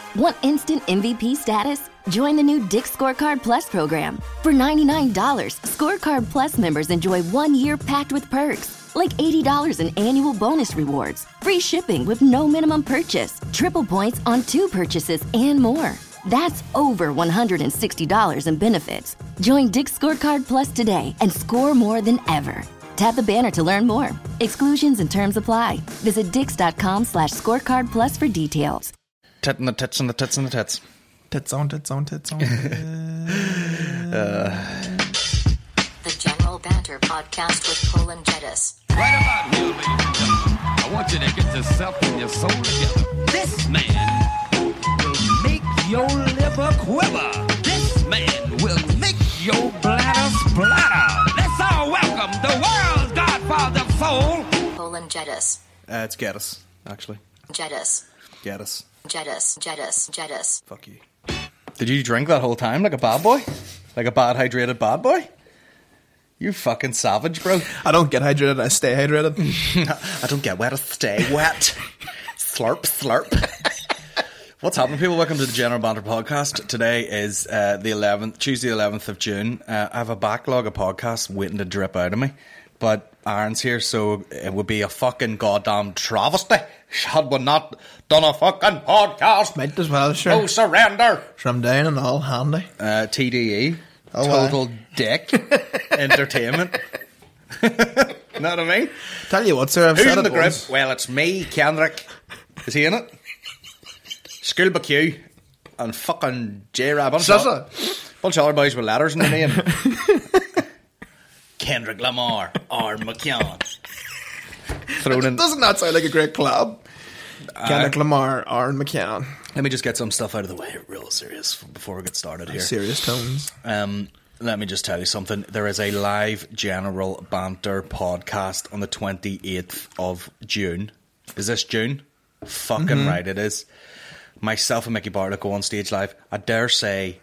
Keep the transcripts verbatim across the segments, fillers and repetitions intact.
Want instant M V P status? Join the new Dick's Scorecard Plus program. For ninety-nine dollars, Scorecard Plus members enjoy one year packed with perks, like eighty dollars in annual bonus rewards, free shipping with no minimum purchase, triple points on two purchases, and more. That's over one hundred sixty dollars in benefits. Join Dick's Scorecard Plus today and score more than ever. Tap the banner to learn more. Exclusions and terms apply. Visit dix.com slash scorecard plus for details. Tit and the tits and the tits and the tits. Tits on, tits on, tits on. uh. The General Banter Podcast with Paul and Jettis. Right about here, ladies and gentlemen, I want you to get yourself and your soul together. This man will make your liver quiver. This man will make your bladder splatter. Let's all welcome the world's godfather of soul, Paul and Jettis. Uh, it's Geddes, actually. Jettis. Geddes. Jettis. Jettis. Jettis. Fuck you. Did you drink that whole time like a bad boy? Like a bad hydrated bad boy? You fucking savage, bro. I don't get hydrated, I stay hydrated. I don't get wet, I stay wet. Slurp, slurp. What's happening, people? Welcome to the General Banter Podcast. Today is uh, the eleventh, Tuesday the eleventh of June. Uh, I have a backlog of podcasts waiting to drip out of me. But Aaron's here, so it would be a fucking goddamn travesty had we not done a fucking podcast. Might as well, sure. No surrender. From down and all handy. Uh, T D E. Oh, Total aye. dick. Entertainment. Know what I mean? Tell you what, sir, I've Who's said in it the group? once. Well, it's me, Kendrick. Is he in it? School B Q and fucking J-Rab. Bunch of Sissa. bunch of other boys with letters in the name. Kendrick Lamar, Aaron McKeon. Thrown in. Doesn't that sound like a great club? Uh, Kendrick Lamar, Aaron McKeon. Let me just get some stuff out of the way, real serious, before we get started here. Serious tones. Um, let me just tell you something. There is a live General Banter podcast on the twenty-eighth of June. Is this June? Fucking Mm-hmm. right it is. Myself and Mickey Bartlett go on stage live. I dare say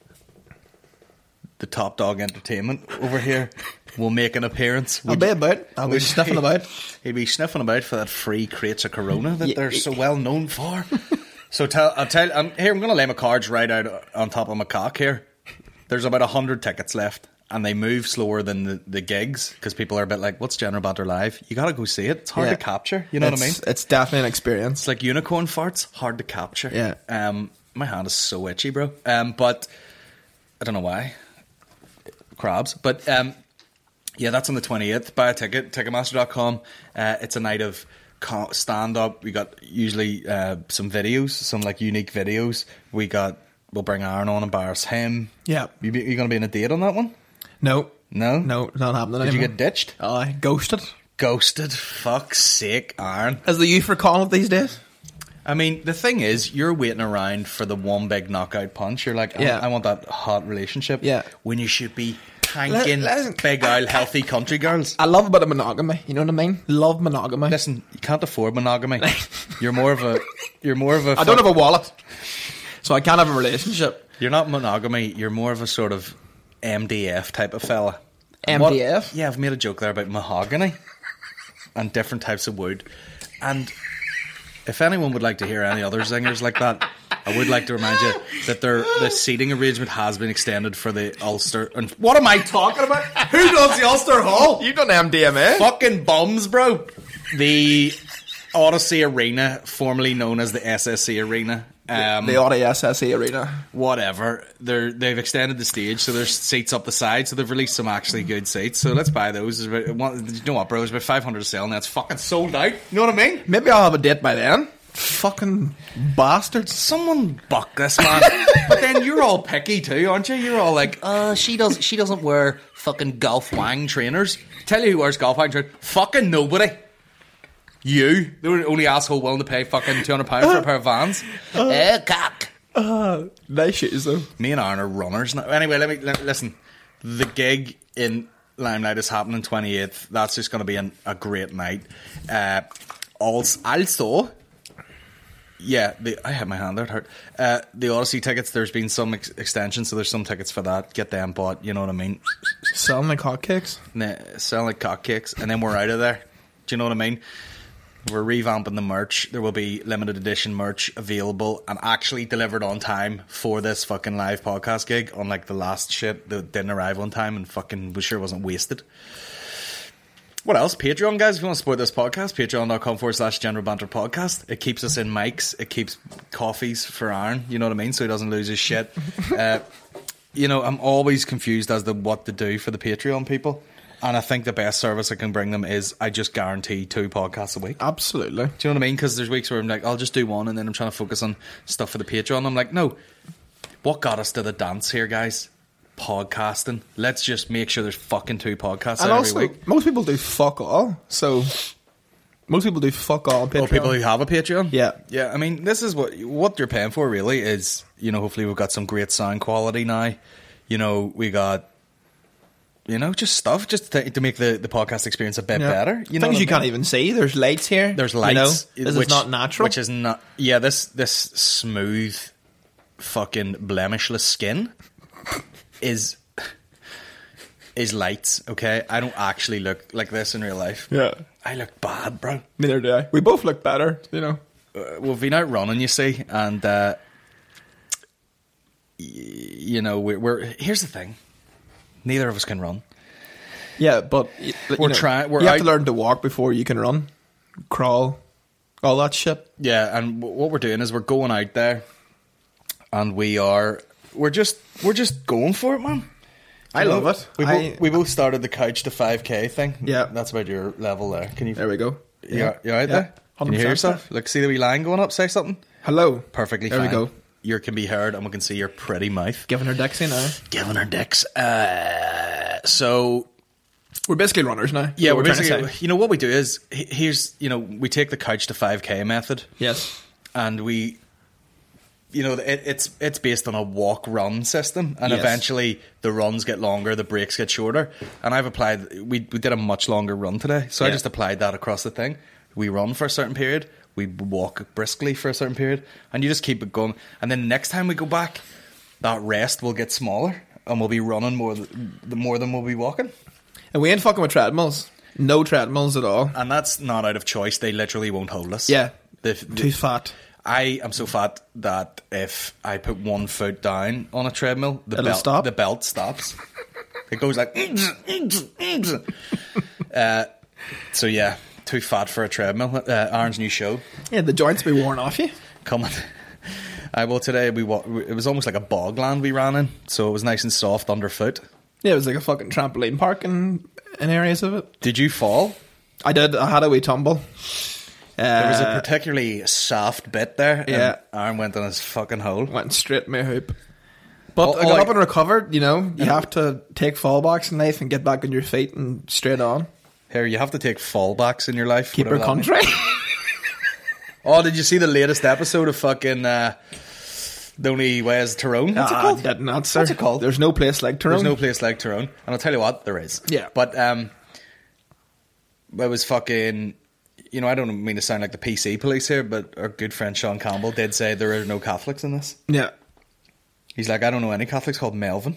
the Top Dog Entertainment over here will make an appearance. I'll Would be you- about. I'll be would sniffing he- about. He'd be sniffing about for that free crates of Corona that Yeah. they're so well known for. So tell, I'll tell. I'm, here, I'm going to lay my cards right out on top of my cock here. There's about a hundred tickets left, and they move slower than the, the gigs because people are a bit like, "What's General Banter Live?" You got to go see it. It's hard Yeah. to capture. You know it's, what I mean? It's definitely an experience. It's like unicorn farts, hard to capture. Yeah. Um, my hand is so itchy, bro. Um, but I don't know why. Crabs, but um, yeah, that's on the twenty-eighth. Buy a ticket, Ticketmaster dot com. Uh, it's a night of co- stand up. We got usually uh, some videos, some like unique videos. We got. We'll bring Aaron on, embarrass him. Yeah. You, be, you going to be in a date on that one? No. No? No, not happening Did you anymore. get ditched? Aye, ghosted. Ghosted. Fuck's sake, Aaron. As the youth are calling it these days. I mean, the thing is, you're waiting around for the one big knockout punch. You're like, I, Yeah. I want that hot relationship. Yeah. When you should be hanking Let- listen. big old healthy country girls. I love a bit of monogamy. You know what I mean? Love monogamy. Listen, you can't afford monogamy. You're more of a. You're more of a. I don't have a wallet, so I can't have a relationship. You're not monogamy. You're more of a sort of M D F type of fella. M D F? What, yeah, I've made a joke there about mahogany and different types of wood. And if anyone would like to hear any other zingers like that, I would like to remind you that their the seating arrangement has been extended for the Ulster. And what am I talking about? Who does the Ulster Hall? You've done M D M A. Fucking bums, bro. The Odyssey Arena, formerly known as the S S C Arena. Um, The Audi S S E Arena. whatever. They're they've extended the stage, so there's seats up the side. So they've released some actually good seats. So let's buy those. There's about, one, you know what, bro? There's about five hundred to sell, and that's fucking sold out. You know what I mean? Maybe I'll have a date by then. Fucking bastards. Someone buck this man. But then you're all picky too, aren't you? You're all like, uh, she does. She doesn't wear fucking Golf Wang trainers. Tell you who wears Golf Wang trainers? Fucking nobody. You, the only asshole willing to pay fucking two hundred pounds for a pair of Vans. Eh, cock. Uh, nice shoes though. Me and Aaron are runners now. Anyway, let me let, listen. The gig in Limelight is happening twenty-eighth. That's just going to be an, a great night. Uh, also, also, yeah, the, I had my hand there. It hurt. Uh, the Odyssey tickets. There's been some ex- extensions, so there's some tickets for that. Get them bought. You know what I mean? Selling like hotcakes. Nah, selling like cock cakes, and then we're out of there. Do you know what I mean? We're revamping the merch. There will be limited edition merch available and actually delivered on time for this fucking live podcast gig, unlike the last shit that didn't arrive on time and fucking was sure wasn't wasted. What else? Patreon, guys. If you want to support this podcast, patreon.com forward slash general banter podcast. It keeps us in mics. It keeps coffees for Aaron. You know what I mean? So he doesn't lose his shit. uh, you know, I'm always confused as to what to do for the Patreon people. And I think the best service I can bring them is I just guarantee two podcasts a week. Absolutely. Do you know what I mean? Because there's weeks where I'm like, I'll just do one and then I'm trying to focus on stuff for the Patreon. I'm like, no. What got us to the dance here, guys? Podcasting. Let's just make sure there's fucking two podcasts And every also, week. most people do fuck all. So, most people do fuck all on Patreon. Or people who have a Patreon. Yeah. Yeah, I mean, this is what what you're paying for, really, is, you know, hopefully we've got some great sound quality now. You know, we got, you know, just stuff just to, to make the, the podcast experience a bit Yeah. better. You know Things what you I can't mean? even see. There's lights here. There's you lights. know? This which, is not natural. Which is not, yeah, this, this smooth, fucking blemishless skin is... is lights, okay? I don't actually look like this in real life. Yeah. I look bad, bro. Neither do I. We both look better, you know. Uh, we've been out running, you see, and, uh, y- you know, we're, we're... Here's the thing. Neither of us can run. Yeah, but y- you We're know, trying- we're you have out- to learn to walk before you can run, crawl, all that shit. Yeah, and w- what we're doing is we're going out there, and we are... We're just... We're just going for it, man. I You know, love it. We, I- both, we both started the couch to five K thing. Yeah. That's about your level there. Can you... There we go. You, Yeah. you out Yeah. there? Can you hear one hundred percent. yourself? Look, see the wee line going up? Say something. Hello. Perfectly There fine. we go. You can be heard, and we can see your pretty mouth. Giving her Dixie now. Giving her dicks. Uh, so... We're basically runners now. Yeah, what we're trying to basically... say. You know, what we do is... he- Here's... You know, we take the couch to five K method. Yes. And we... You know, it, it's it's based on a walk-run system, and Yes. eventually the runs get longer, the breaks get shorter. And I've applied... We, we did a much longer run today, so I Yeah. just applied that across the thing. We run for a certain period, we walk briskly for a certain period, and you just keep it going. And then next time we go back, that rest will get smaller, and we'll be running more, th- more than we'll be walking. And we ain't fucking with treadmills. No treadmills at all. And that's not out of choice. They literally won't hold us. Yeah. The, the- Too fat. I am so fat that if I put one foot down on a treadmill, the It'll belt stop? the belt stops. It goes like. uh, so yeah, too fat for a treadmill. Uh, Aaron's new show Yeah, the joints be worn off you. coming. I well today we wa- it was almost like a bogland we ran in, so it was nice and soft underfoot. Yeah, it was like a fucking trampoline park in, in areas of it. Did you fall? I did. I had a wee tumble. Uh, There was a particularly soft bit there. and yeah. Aaron went on his fucking hole. went straight in my hoop. But All- I got all up I- and recovered, you know. You have to take fallbacks in life and get back on your feet and straight on. Here, you have to take fallbacks in your life. Keep whatever our that means. country. Oh, did you see the latest episode of fucking uh, The Only Way is Tyrone? What's it Ah, called? didn't answer. What's it called? There's no place like Tyrone. There's no place like Tyrone. And I'll tell you what, there is. Yeah. But um, it was fucking... You know, I don't mean to sound like the P C police here, but our good friend Sean Campbell did say there are no Catholics in this. Yeah. He's like, I don't know any Catholics called Melvin.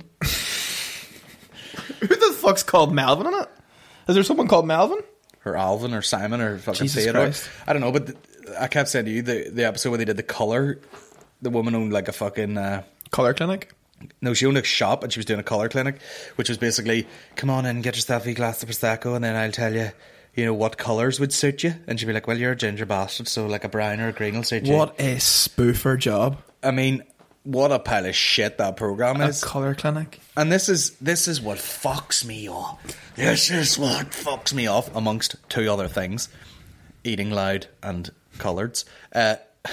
Who the fuck's called Melvin in it? Is there someone called Melvin? Or Alvin or Simon or fucking Jesus Theodore. Christ. I don't know, but th- I kept saying to you, the, the episode where they did the colour, the woman owned like a fucking... Uh, Colour clinic? No, she owned a shop and she was doing a colour clinic, which was basically, come on in, get yourself a glass of Prosecco and then I'll tell you, you know, what colours would suit you. And she'd be like, well, you're a ginger bastard, so like a brown or a green will suit you. What a spoofer job. I mean, what a pile of shit that programme A is. colour clinic. And this is this is what fucks me off. This is what fucks me off, amongst two other things. Eating loud and coloureds. Uh,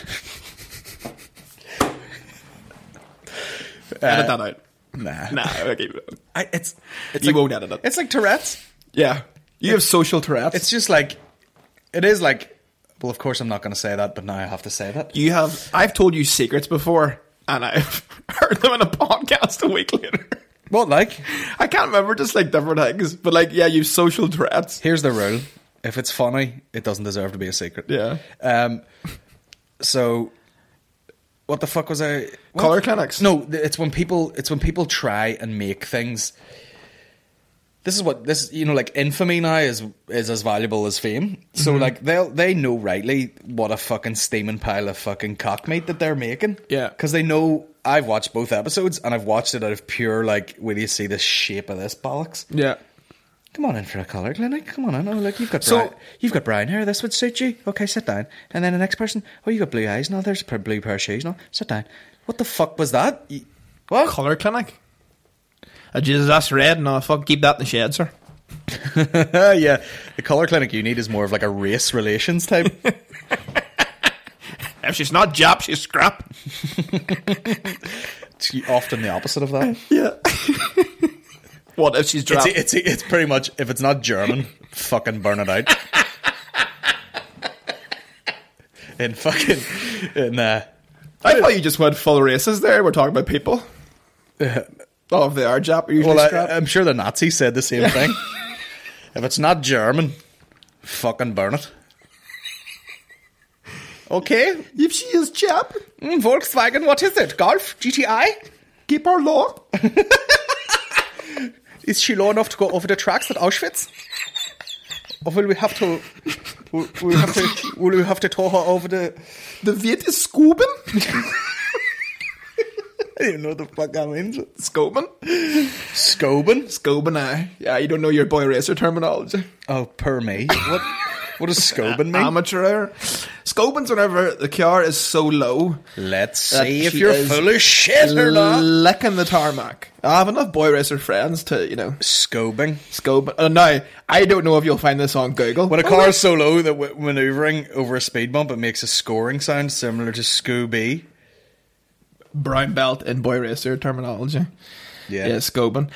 Edit that out. nah. Nah, I'll keep it. I, it's, it's You like, won't edit it. It's like Tourette's. Yeah. You have social Tourette's. It's just like, it is like, well, of course I'm not going to say that, but now I have to say that. You have... I've told you secrets before, and I've heard them in a podcast a week later. What, like? I can't remember, just like different things. But like, yeah, you've social Tourette's. Here's the rule. If it's funny, it doesn't deserve to be a secret. Yeah. Um. So, what the fuck was I? What? Colour clinics. No, th- it's when people. It's when people try and make things this is what this you know like infamy now is is as valuable as fame. So mm-hmm. like they they know rightly what a fucking steaming pile of fucking cock meat that they're making. Yeah, because they know. I've watched both episodes and I've watched it out of pure like, will you see the shape of this bollocks? Yeah. Come on in for a colour clinic. Come on in. Oh, look, you've got so, brown, you've got brown hair. This would suit you. Okay, sit down. And then the next person. Oh, you got blue eyes. No, there's a blue pair of shoes. No, sit down. What the fuck was that? You, what? Colour clinic. Uh, Jesus, that's red. No, fuck, keep that in the shed, sir. Yeah, the colour clinic you need is more of like a race relations type. If she's not Jap, she's scrap. It's often the opposite of that. Yeah. What if she's Jap? It's, it's, it's pretty much, if it's not German, fucking burn it out. In fucking... In, uh, I thought you just went full racist there. We're talking about people. Uh, oh, if they are Jap, are usually well, scrap. I, I'm sure the Nazis said the same yeah. thing. If it's not German, fucking burn it. Okay. If she is Jap. Mm, Volkswagen, what is it? Golf? G T I? Keep her low. Is she low enough to go over the tracks at Auschwitz? Or will we have to... Will, will, we, have to will we have to tow her over the... The Viet is Scuben? I don't know what the fuck that means. Scoben? Scoben? Scoben, aye. Yeah, you don't know your boy racer terminology. Oh, per me. What... What does Scoben mean? Amateur hour. Scoben's whenever the car is so low. Let's see if you're full of shit or not. Licking the tarmac. I have enough boy racer friends to, you know. Scobing. Scobing. Uh, now, I don't know if you'll find this on Google. When a car is so low that w- manoeuvring over a speed bump, it makes a scoring sound similar to Scooby. Brown belt in boy racer terminology. Yeah. Yeah, Scobing.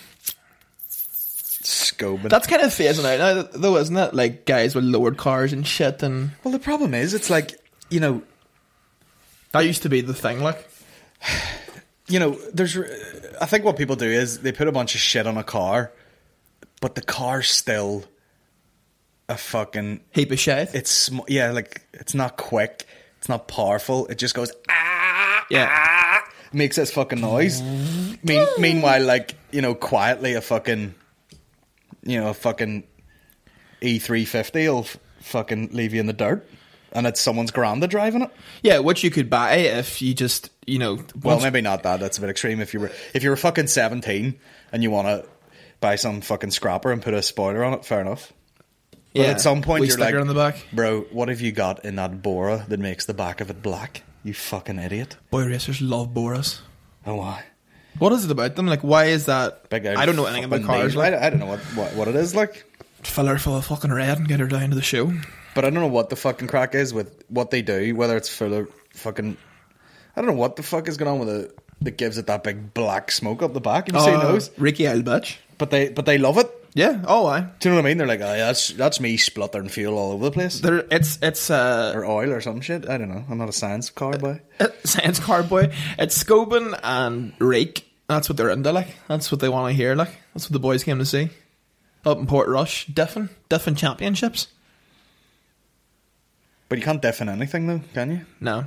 Scobing. That's kind of phasing out now, though, isn't it? Like guys with lowered cars and shit. And well, the problem is, it's like, you know, that used to be the thing. Like, you know, there's. I think what people do is they put a bunch of shit on a car, but the car's still a fucking heap of shit. It's sm- yeah, like it's not quick, it's not powerful. It just goes ah, yeah, ah, makes this fucking noise. Mean- meanwhile, like, you know, quietly a fucking. You know, a fucking E three fifty will f- fucking leave you in the dirt, and it's someone's granda driving it. Yeah, which you could buy if you just, you know. Well, maybe not that. That's a bit extreme. If you were, if you were fucking seventeen and you want to buy some fucking scrapper and put a spoiler on it, fair enough. But yeah, at some point we you're like, on the back. Bro, what have you got in that Bora that makes the back of it black? You fucking idiot. Boy racers love Boras. Oh, why? What is it about them? Like, why is that? Big I don't know anything about cars. Like. I, I don't know what, what, what it is like. Fill her full of fucking red and get her down to the show. But I don't know what the fucking crack is with what they do, whether it's full of fucking... I don't know what the fuck is going on with it that gives it that big black smoke up the back. Have you uh, seen those? Ricky Isle bitch. But they, but they love it. Yeah, oh, aye. Do you know what I mean? They're like, oh, yeah, that's, that's me spluttering fuel all over the place. There, it's, it's, uh... Or oil or some shit. I don't know. I'm not a science car boy. Uh, science car boy. It's Scobin and Rake. That's what they're into, like. That's what they want to hear, like. That's what the boys came to see. Up in Port Rush. Diffin. Diffin Championships. But you can't deafen anything, though, can you? No.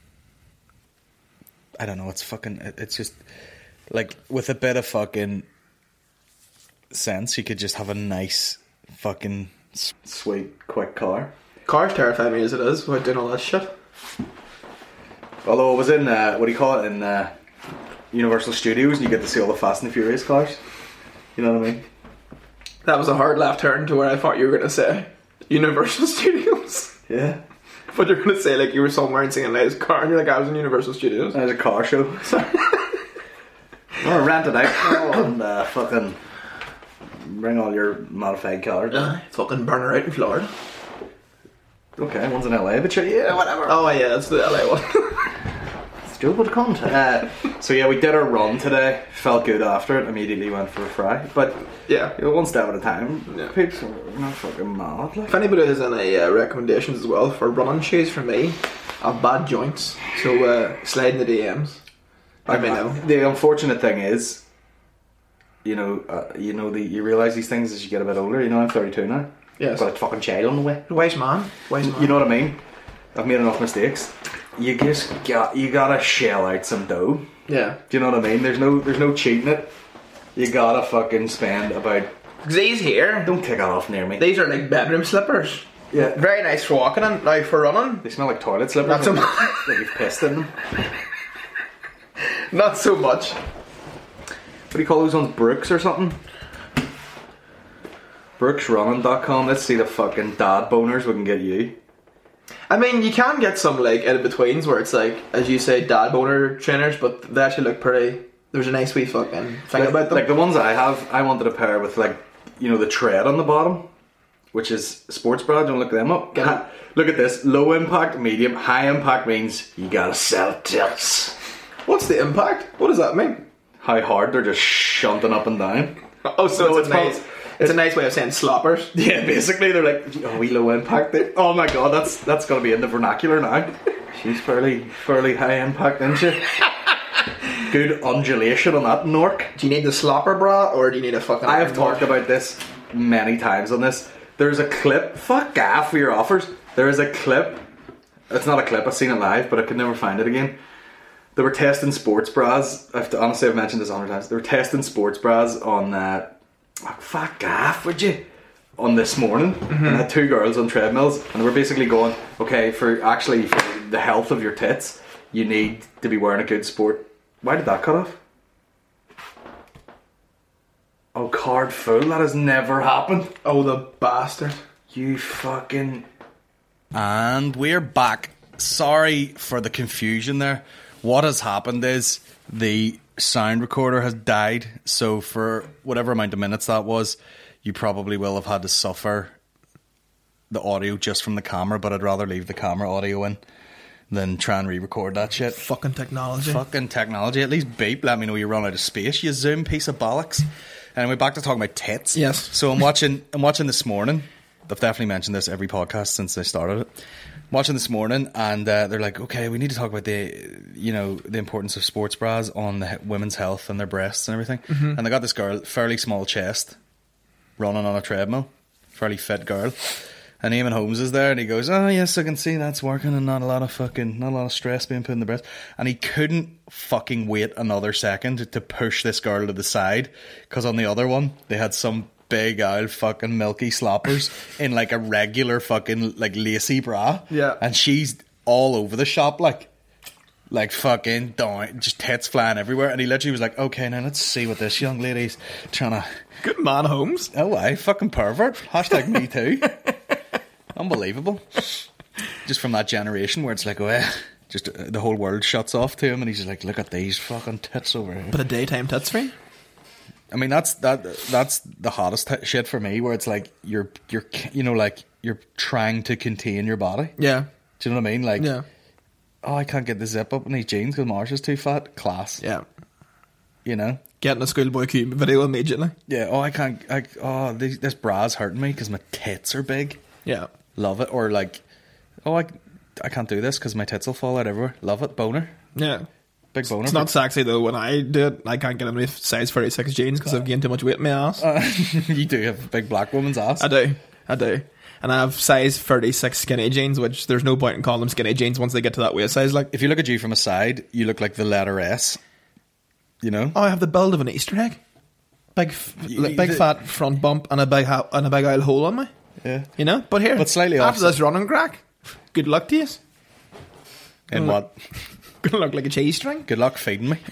I don't know. It's fucking... It, it's just... Like, with a bit of fucking sense, you could just have a nice fucking sweet, quick car. Cars terrify me as it is, without doing all that shit. Although I was in, uh, what do you call it, in uh, Universal Studios, and you get to see all the Fast and the Furious cars. You know what I mean? That was a hard left turn to where I thought you were going to say Universal Studios. Yeah. But you're going to say, like, you were somewhere and seeing a nice car, and you're like, I was in Universal Studios. There's a car show. Sorry. I'm going to rent it out and uh, fucking bring all your modified cars. Uh, fucking burn her out in Florida. Okay, one's in L A, but sure, yeah, whatever. Oh, yeah, that's the L A one. Stupid cunt. Uh, so yeah, we did our run today. Felt good after it. Immediately went for a fry. But yeah, you know, one step at a time. Yeah. Peeps are not fucking mad. Like. If anybody has any uh, recommendations as well for running shoes for me, I have bad joints, so uh, slide in the D Ms. Let me know. The unfortunate thing is, you know, uh, you know, the, you realise these things as you get a bit older. You know, I'm thirty-two now. Yes. Got a fucking child on the way. Wise man. Wise man. You know what I mean? I've made enough mistakes. You just got you gotta shell out some dough. Yeah. Do you know what I mean? There's no there's no cheating it. You gotta fucking spend about Because these here, Don't take that off near me. these are like bedroom slippers. Yeah. Very nice for walking in. Now for running, They smell like toilet slippers. Not so like, much. like you've pissed in them. not so much. What do you call those ones? Brooks or something? brooks running dot com. Let's see the fucking dad boners we can get you. I mean, you can get some like in betweens where it's like, as you say, dad boner trainers, but they actually look pretty. There's a nice wee fucking thing Like, about them. like the ones I have, I wanted a pair with like, you know, the tread on the bottom, which is sports bra. Do you want to look them up? Get Ha- look at this. Low impact, medium, high impact means you gotta sell tits. What's the impact? What does that mean? How hard they're just shunting up and down. Oh, so No, it's, it's a nice. prob- It's a nice way of saying sloppers. Yeah, basically they're like, oh, we low impact there. Oh my god, that's that's gonna be in the vernacular now. She's fairly fairly high impact, isn't she? Good undulation on that Nork. Do you need the slopper bra or do you need a fucking? I have iron talked bar? about this many times on this. There's a clip. Fuck off for your offers. There is a clip. It's not a clip. I've seen it live, but I could never find it again. They were testing sports bras. I've to, honestly, I've mentioned this a hundred times. They were testing sports bras on. Uh, oh, fuck off, would you? On this morning, Mm-hmm. and I had two girls on treadmills, and they were basically going, okay, for actually for the health of your tits, you need to be wearing a good sport. Why did that cut off? Oh, card full. That has never happened. Oh, the bastard! You fucking. And we're back. Sorry for the confusion there. What has happened is the sound recorder has died. So for whatever amount of minutes that was, you probably will have had to suffer the audio just from the camera. But I'd rather leave the camera audio in than try and re-record that shit. Fucking technology. Fucking technology. At least beep. Let me know you run out of space. You Zoom piece of bollocks. And we're back to talking about tits. Yes. So I'm watching. I'm watching this morning. I've definitely mentioned this every podcast since I started it. I'm watching this morning, and uh, they're like, "Okay, we need to talk about the, you know, the importance of sports bras on the he- women's health and their breasts and everything." Mm-hmm. And they got this girl, fairly small chest, running on a treadmill, fairly fit girl. And Eamon Holmes is there, and he goes, "Oh yes, I can see that's working, and not a lot of fucking, not a lot of stress being put in the breast." And he couldn't fucking wait another second to push this girl to the side, because on the other one they had some big old fucking milky sloppers in like a regular fucking like lacy bra, Yeah. and she's all over the shop like. Like fucking down, just tits flying everywhere, and he literally was like, "Okay, now let's see what this young lady's trying to." Good man, Holmes. Oh, I fucking pervert. Hashtag me too. Unbelievable. Just from that generation where it's like, oh, eh, just uh, the whole world shuts off to him, and he's just like, look at these fucking tits over here. But a daytime tits for you? I mean, that's that. That's the hottest t- shit for me, where it's like you're you're you know like you're trying to contain your body. Yeah. Do you know what I mean? Like, Yeah. oh, I can't get the zip up in these jeans because Marsh is too fat. Class. Yeah. You know. Getting a schoolboy Q video immediately. Yeah. Oh, I can't. I, oh, this, this bra's hurting me because my tits are big. Yeah. Love it. Or like, oh, I, I can't do this because my tits will fall out everywhere. Love it. Boner. Yeah. Big boner. It's not sexy though. When I do it, I can't get in with size thirty-six jeans because I've gained too much weight in my ass. Uh, you do have a big black woman's ass. I do. I do. And I have size thirty-six skinny jeans, which there's no point in calling them skinny jeans once they get to that waist size. Like, If you look at you from a side, you look like the letter S. You know? oh, I have the build of an Easter egg. Big, f- You- like, big the- fat front bump and a big ha- and a big old hole on me. Yeah. You know, but here, But slightly after offset. this running crack, good luck to you. In what? Gonna look like a cheese string. Good luck feeding me.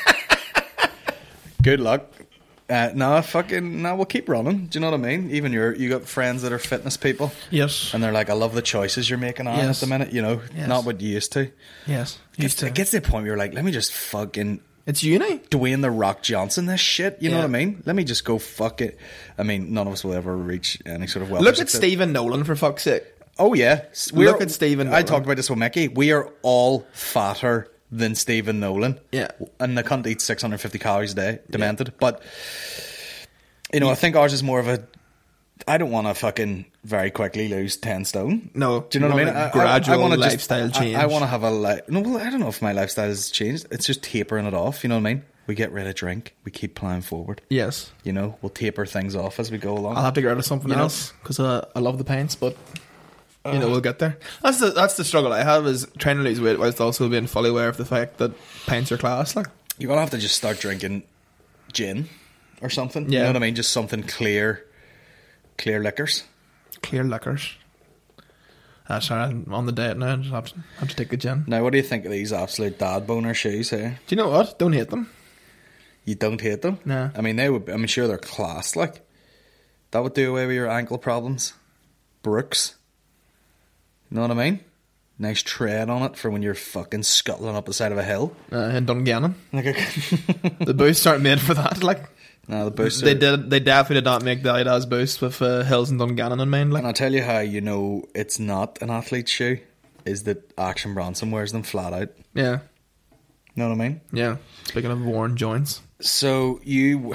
Good luck. Uh, no, fucking, no, we'll keep running. Do you know what I mean? Even your, you got friends that are fitness people. Yes. And they're like, I love the choices you're making on Yes. at the minute. You know, Yes. not what you used to. Yes. It Used gets, to. it gets to the point where you're like, let me just fucking It's uni. Dwayne the Rock Johnson this shit. You know Yeah. what I mean? Let me just go fuck it. I mean, none of us will ever reach any sort of wealth. Look at Stephen Nolan, for fuck's sake. Oh yeah, Look at Stephen I Nolan. talked about this with Mickey. We are all fatter than Stephen Nolan. Yeah. And the cunt eats six hundred fifty calories a day. Demented. But you know, I think ours is more of a. I don't want to fucking very quickly lose ten stone. No, Do you know what I mean? want a I- I- gradual I wanna just- lifestyle I- change. I, want to have a li- no. Well, I don't know if my lifestyle has changed. It's just tapering it off. You know what I mean? We get rid of drink. We keep plowing forward. Yes. You know, we'll taper things off as we go along. I'll have to get rid of something You know? else because uh, I love the pints, but you know we'll get there. That's the that's the struggle I have is trying to lose weight whilst also being fully aware of the fact that pints are class. Like, You're gonna have to just start drinking gin or something. You Yeah. know what I mean? Just something clear, clear liquors. Clear liquors. Uh, sorry, I'm on the diet now. I just have to, have to take a gin. Now, what do you think of these absolute dad boner shoes here? Do you know what? Don't hate them. You don't hate them? No. I mean, they would. I'm sure they're class. Like that would do away with your ankle problems. Brooks. You know what I mean? Nice tread on it for when you're fucking scuttling up the side of a hill. Uh, in Dungannon. Like a The boosts aren't made for that. Like no, the boosts. they are- did. They definitely did not make the Adidas boost with uh, Hills and Dungannon in mind. Like And I'll tell you how you know it's not an athlete's shoe is that Action Bronson wears them flat out. yeah, You know what I mean? yeah. Speaking of worn joints, So you.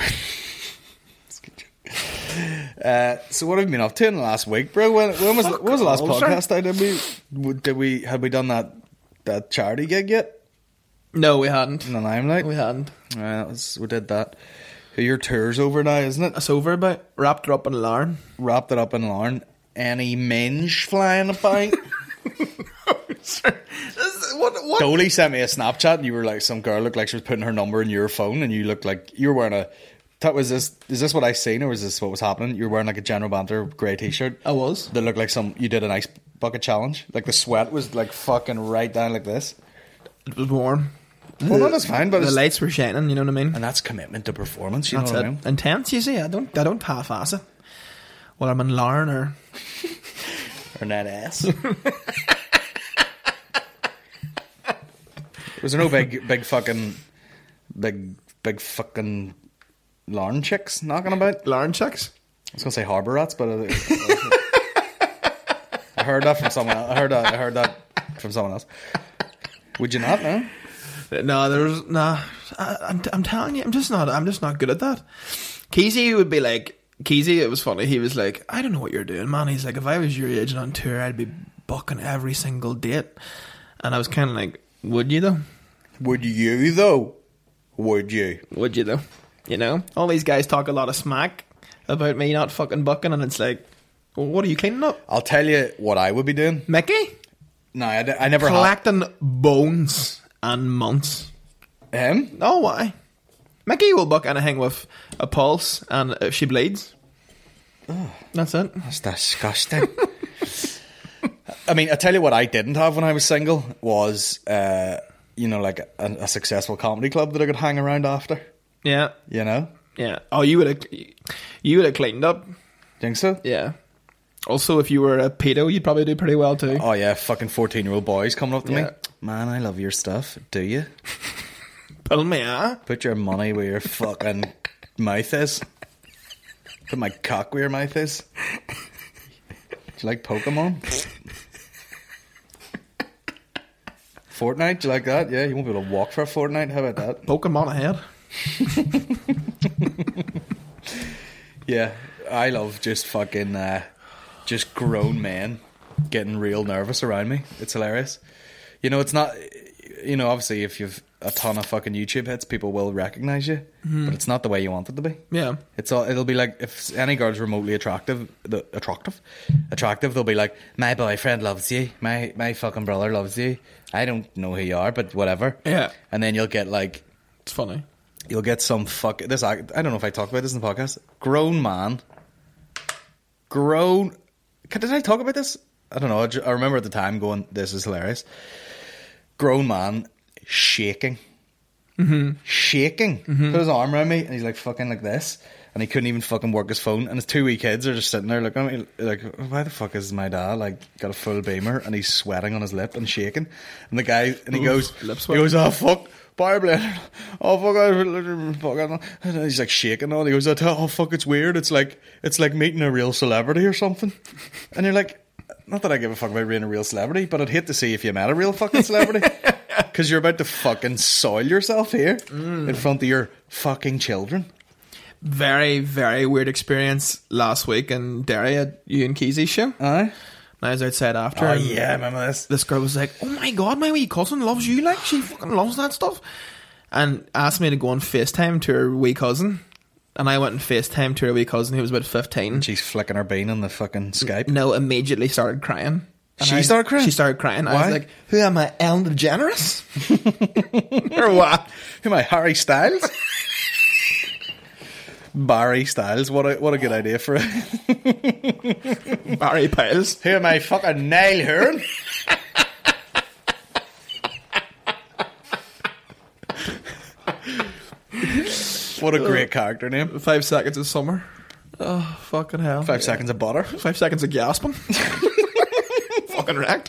Uh, so what have you been up to in the last week, bro? When, when was Fuck when was the last all, sir. podcast I did? We did we had we done that that charity gig yet no, we hadn't. in the Limelight? We hadn't. Uh, that was, we did that. Your tour's over now, isn't it? It's over about. Wrapped it up in Larn. Wrapped it up in Larn. Any minge flying about? What? What? Dolly sent me a Snapchat, and you were like, some girl looked like she was putting her number in your phone, and you looked like you were wearing a. That was this. Is this what I seen, or was this what was happening? You were wearing like a General Banter grey T-shirt. I was. That looked like some. You did an ice bucket challenge. Like the sweat was like fucking right down like this. It was warm. Well, no, that's fine, but The it's, lights were shining. You know what I mean? and that's commitment to performance. You That's know it. what I mean? Intense. You see, I don't. I don't half-ass it. Whether I'm in Larn or Or that ass. Was there no big, big fucking, big, big fucking Larn chicks knocking about? Larn chicks. I was gonna say harbour rats, but I, I heard that from someone else. I heard that. I heard that from someone else. Would you not know? No, there's nah. I, I'm, I'm telling you, I'm just not. I'm just not good at that. Keezy would be like Keezy. It was funny. He was like, I don't know what you're doing, man. He's like, if I was your age and on tour, I'd be booking every single date. And I was kind of like, would you though? Would you though? Would you? Would you though? You know, all these guys talk a lot of smack about me not fucking bucking, and it's like, well, what are you cleaning up, I'll tell you what I would be doing. Mickey? No, I, I never had Collecting bones and months. him. Oh, why? Mickey will book anything with a pulse, and if she bleeds, that's it. That's disgusting. I mean, I tell you what I didn't have when I was single was, uh, you know, like a, a successful comedy club that I could hang around after. Yeah, You know? yeah. Oh, you would have, you would have cleaned up. Think so? Yeah. Also, if you were a pedo, you'd probably do pretty well too. Oh yeah, fucking fourteen-year-old boys coming up to Yeah. me. Man, I love your stuff. Do you? Pull me, ah. Put your money where your fucking mouth is. Put my cock where your mouth is. Do you like Pokemon? Fortnite? Do you like that? Yeah, you won't be able to walk for a fortnight. How about that? Pokemon ahead. Yeah, I love just fucking, uh, just grown men getting real nervous around me. It's hilarious. You know, it's not, you know, obviously if you've a ton of fucking YouTube hits, people will recognise you, Mm-hmm. but it's not the way you want it to be. Yeah. It's all, it'll be like, if any girl's remotely attractive, the, attractive, attractive, they'll be like, my boyfriend loves you, my, my fucking brother loves you, I don't know who you are, but whatever. Yeah. And then you'll get like, It's funny. you'll get some fuck, this, I, I don't know if I talked about this in the podcast, grown man, grown, did I talk about this? I don't know, I, ju- I remember at the time going, this is hilarious. Grown man shaking. Mm-hmm. Shaking. Mm-hmm. Put his arm around me and he's like fucking like this. And he couldn't even fucking work his phone. And his two wee kids are just sitting there looking at me like, why the fuck is my dad like got a full beamer and he's sweating on his lip and shaking? And the guy, and he Oof, goes, lip he sweat. goes, oh fuck, Bioblade. Oh fuck, I, fuck. And he's like shaking on. He goes, oh fuck, it's weird. It's like, it's like meeting a real celebrity or something. And you're like, not that I give a fuck about being a real celebrity, but I'd hate to see if you met a real fucking celebrity. Because you're about to fucking soil yourself here Mm. in front of your fucking children. Very, very weird experience last week in Derry at you and Keezy's show. Aye. And I was outside after. Oh and yeah, I remember this. This girl was like, oh my god, my wee cousin loves you. Like, she fucking loves that stuff. And asked me to go on FaceTime to her wee cousin. And I went and FaceTime to her wee cousin who was about fifteen. She's flicking her bean on the fucking Skype. No, immediately started crying. And She I- started crying? She started crying. I Why? was like, who am I, Ellen DeGeneres? or what? Who am I, Harry Styles? Barry Styles. What a what a good idea for it. Barry Piles. Who am I, fucking Niall Horan? What a great character name. Five seconds of summer. Oh, fucking hell. Five seconds of butter. Five seconds of gasping. Fucking wrecked.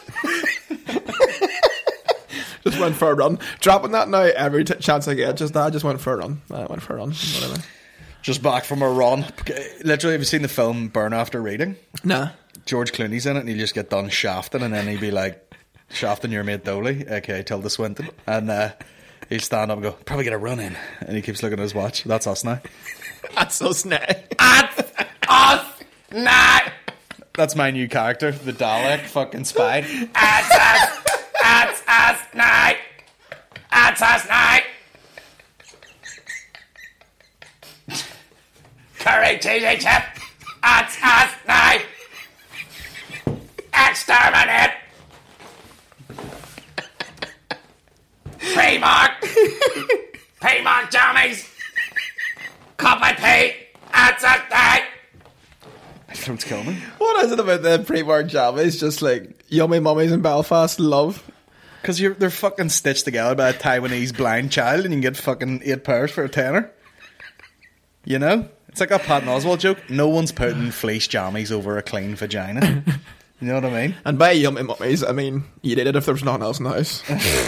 Just went for a run. Dropping that now every t- chance I get. Just I just went for a run. I went for a run. Whatever. Just back from a run. Literally, have you seen the film Burn After Reading? Nah. George Clooney's in it, and he'll just get done shafting, and then he'd be like, shafting your mate Dolly, aka Tilda Swinton, and uh, he'd stand up and go, probably get a run in, and he keeps looking at his watch. That's us now. That's us now. That's us now. That's my new character, the Dalek fucking spy. That's us. That's us now. That's us now. Curry cheesy chip. That's us now. Exterminate. Primark. Primark jammies. Copy Pete. That's us now. My throat's killing me. What is it about the pre-war jammies? Just like yummy mummies in Belfast love. Because you're they're fucking stitched together by a Taiwanese blind child, and you can get fucking eight pairs for a tenner. You know? It's like a Patton Oswalt joke. No one's putting fleece jammies over a clean vagina. You know what I mean? And by yummy mummies, I mean you did it if there was nothing else in the house.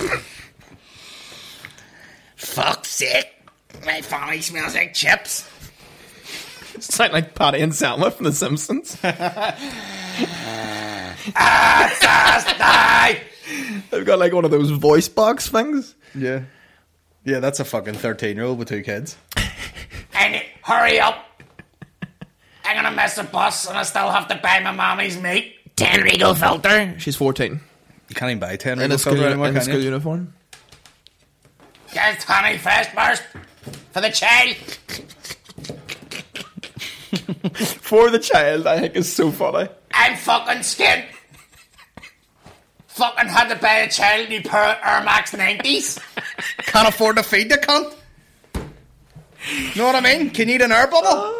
Fuck's sake. My family smells like chips. Sound like Patty and Selma from The Simpsons. They've got like one of those voice box things. Yeah. Yeah, that's a fucking thirteen-year-old with two kids. And hurry up. I'm gonna miss the bus and I still have to buy my mommy's meat. Ten Regal filter. She's fourteen. You can't even buy ten In a school, anymore, in a can school you? uniform. Get honey fresh burst for the child. For the child, I think is so funny. I'm fucking skint. Fucking had to buy a child new pair of Air Max nineties. Can't afford to feed the cunt. Know what I mean? Can you eat an air bubble?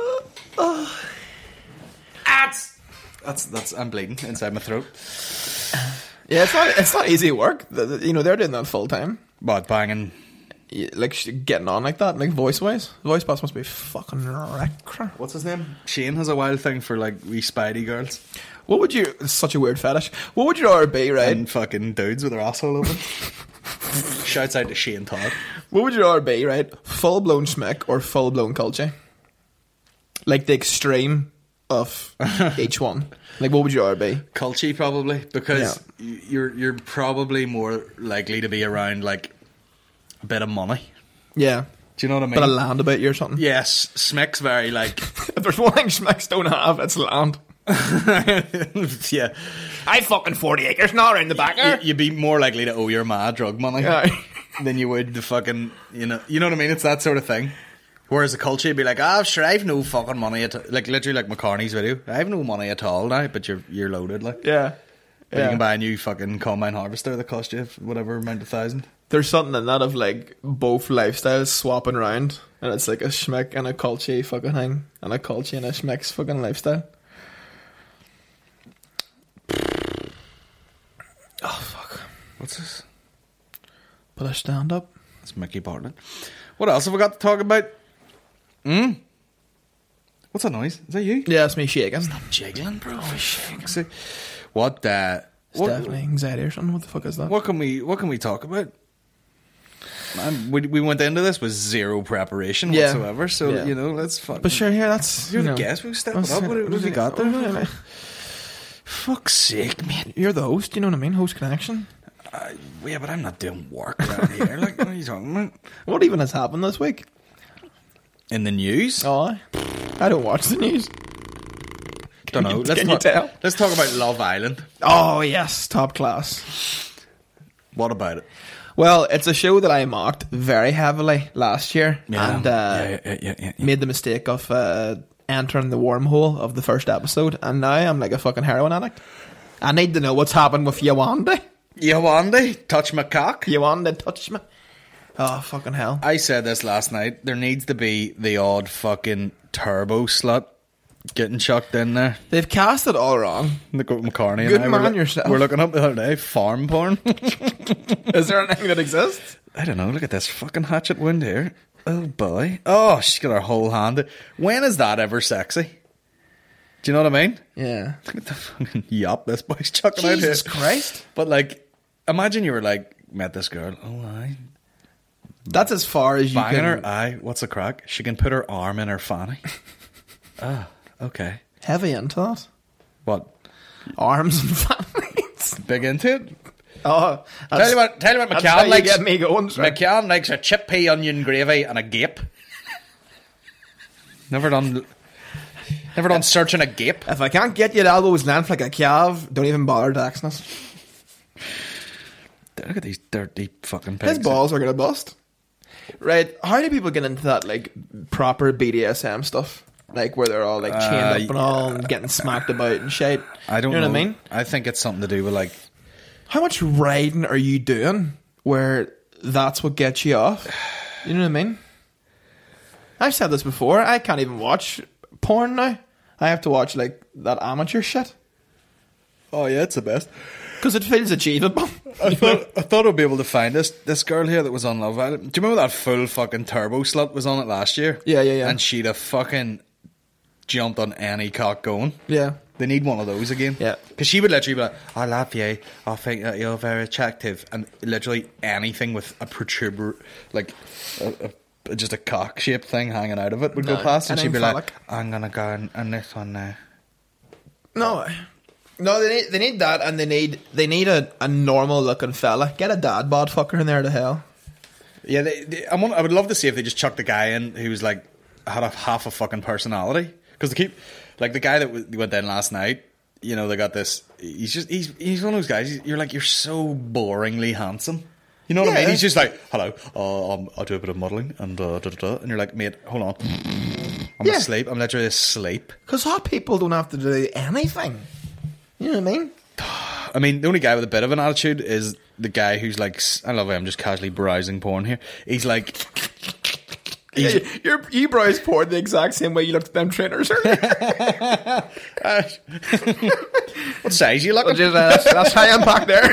That's That's that's I'm bleeding inside my throat. Yeah, it's not it's not easy work. The- the- You know, they're doing that full time. What, banging? Yeah, like sh- getting on like that, like voice wise. Voice box must be fucking wrecked. What's his name? Shane has a wild thing for like wee Spidey girls What would you? It's such a weird fetish. What would your order be, right? and fucking dudes with their asshole open. Shouts out to Shane Todd. What would your order be, right? Full blown schmick or full blown culture? Like the extreme of each one. Like, what would your order be? Culchy probably, because y you're you're probably more likely to be around like a bit of money. Yeah. Do you know what I mean? Bit of land about you or something. Yes, Smick's very like. If there's one thing schmicks don't have, it's land. Yeah, I fucking forty acres now around the back you, you'd be more likely to owe your ma drug money Aye. than you would the fucking you know you know what I mean. It's that sort of thing. Whereas the culture would be like, ah, oh, sure, I've no fucking money at like literally like McCartney's video. I have no money at all now, but you're you're loaded like. Yeah. But yeah. you can buy a new fucking combine harvester that costs you whatever amount of thousand. There's something in that of like both lifestyles swapping around, and it's like a schmick and a culture fucking thing, and a culture and a schmick's fucking lifestyle. Oh fuck! What's this? But I stand up. It's Mickey Bartlett. What else have we got to talk about? Hmm? What's that noise? Is that you? Yeah, it's me shaking. Jiggling, bro. Shaking. What, uh... It's what, definitely anxiety or something. What the fuck is that? what can we What can we talk about? Man, we, we went into this with zero preparation Yeah. whatsoever, so, Yeah. you know, let's fuck. But sure, yeah, that's You're you the know, guest, we'll step it that's up. What, what have you got there? Oh, Fuck's sake, man. You're the host, you know what I mean? Host connection. Uh, yeah, but I'm not doing work around here. Like, what are you talking about? What even has happened this week? In the news? Oh, I don't watch the news. Don't know. you- Let's can you talk, tell? Let's talk about Love Island. Oh yes, top class. What about it? Well, it's a show that I mocked very heavily last year, and uh, yeah, yeah, yeah, yeah, yeah. made the mistake of uh, entering the wormhole of the first episode, and now I'm like a fucking heroin addict. I need to know what's happened with Yawande. Yawande, touch my cock. Yawande, touch me. Oh, fucking hell. I said this last night. There needs to be the odd fucking turbo slut getting chucked in there. They've cast it all wrong. Look at McCartney. Good and I, man we're, look- yourself. We're looking up the other day. Farm porn. Is there anything that exists? I don't know. Look at this fucking hatchet wound here. Oh boy. Oh, she's got her whole hand. When is that ever sexy? Do you know what I mean? Yeah. Look at the fucking yop this boy's chucking Jesus out here. Christ. But like, imagine you were like, met this girl. Oh, I That's as far as you banging can... her. Aye, what's the crack? She can put her arm in her fanny. Ah, okay. Heavy into that. What? Arms and fannies. Big into it? Oh, Tell you what, tell you what that's how McCann you likes. get me going, sir. McCann likes a chip pea onion gravy and a gape. Never done. Never done searching a gape. If I can't get you the elbows length like a calf, don't even bother texting us. Look at these dirty fucking pigs. His balls are gonna bust. Right, how do people get into that, like, proper B D S M stuff? Like, where they're all, like, chained Uh, up and all and getting smacked about and shit? I don't you know, know. what I mean? I think it's something to do with like. How much riding are you doing where that's what gets you off? You know what I mean? I've said this before. I can't even watch porn now. I have to watch, like, that amateur shit. Oh yeah, it's the best. Because it feels achievable. I thought I thought I'd be able to find this this girl here that was on Love Island. Do you remember that full fucking turbo slut was on it last year? Yeah, yeah, yeah. And she'd have fucking jumped on any cock going. Yeah. They need one of those again. Yeah. Because she would literally be like, I love you. I think that you're very attractive. And literally anything with a protruber, like a, a, just a cock shaped thing hanging out of it would No, go past. And an she'd be phallic. like, I'm going to go on, on this one now. No, no, they need they need that, and they need they need a, a normal looking fella. Get a dad bod fucker in there to hell. Yeah, they, they, I, want, I would love to see if they just chucked the guy in who was like, had a half a fucking personality. Because they keep, like the guy that w- went in last night, you know, they got this, he's just, he's he's one of those guys, you're like, you're so boringly handsome. You know what I Yeah. mean? He's just like, hello, uh, um, I do a bit of modelling, and uh, da, da, da. And you're like, mate, hold on. I'm Yeah. asleep. I'm literally asleep. Because hot people don't have to do anything. You know what I mean? I mean, the only guy with a bit of an attitude is the guy who's like, s- I love it, I'm just casually browsing porn here. He's like, he's, You, you're, you browse porn the exact same way you looked at them trainers earlier. uh, what size you looking? Just, uh, that's, that's high impact there.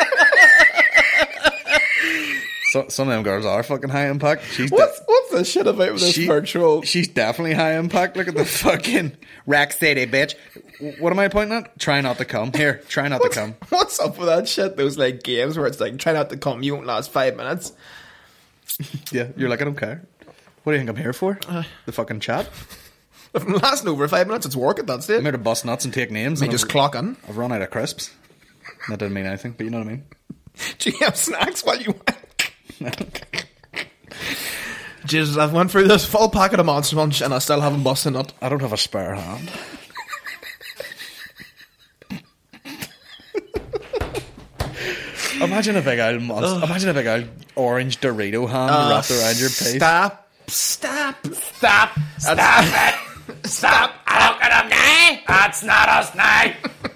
So, some of them girls are fucking high impact. She's What's, what's this shit about with this She- virtual... She's definitely high impact. Look at the fucking rack city, bitch. What am I pointing at? Try not to come. Here, try not What's, to come. what's up with that shit? Those, like, games where it's like, try not to come, you won't last five minutes. Yeah, you're like, I don't care. What do you think I'm here for? Uh. The fucking chat? If I'm lasting over five minutes, it's work at that stage. I'm here to bust nuts and take names. Me and just I've, clock in. I've run out of crisps. That didn't mean anything, but you know what I mean. Do you have snacks while you wank? Jesus, I've went through this full packet of Monster Munch and I still haven't busted nut. I don't have a spare hand. Imagine a big old monster. Imagine a big old orange Dorito hand wrapped around your face. Stop. Stop. Stop! Stop it! Stop! Look at him now! That's not us now!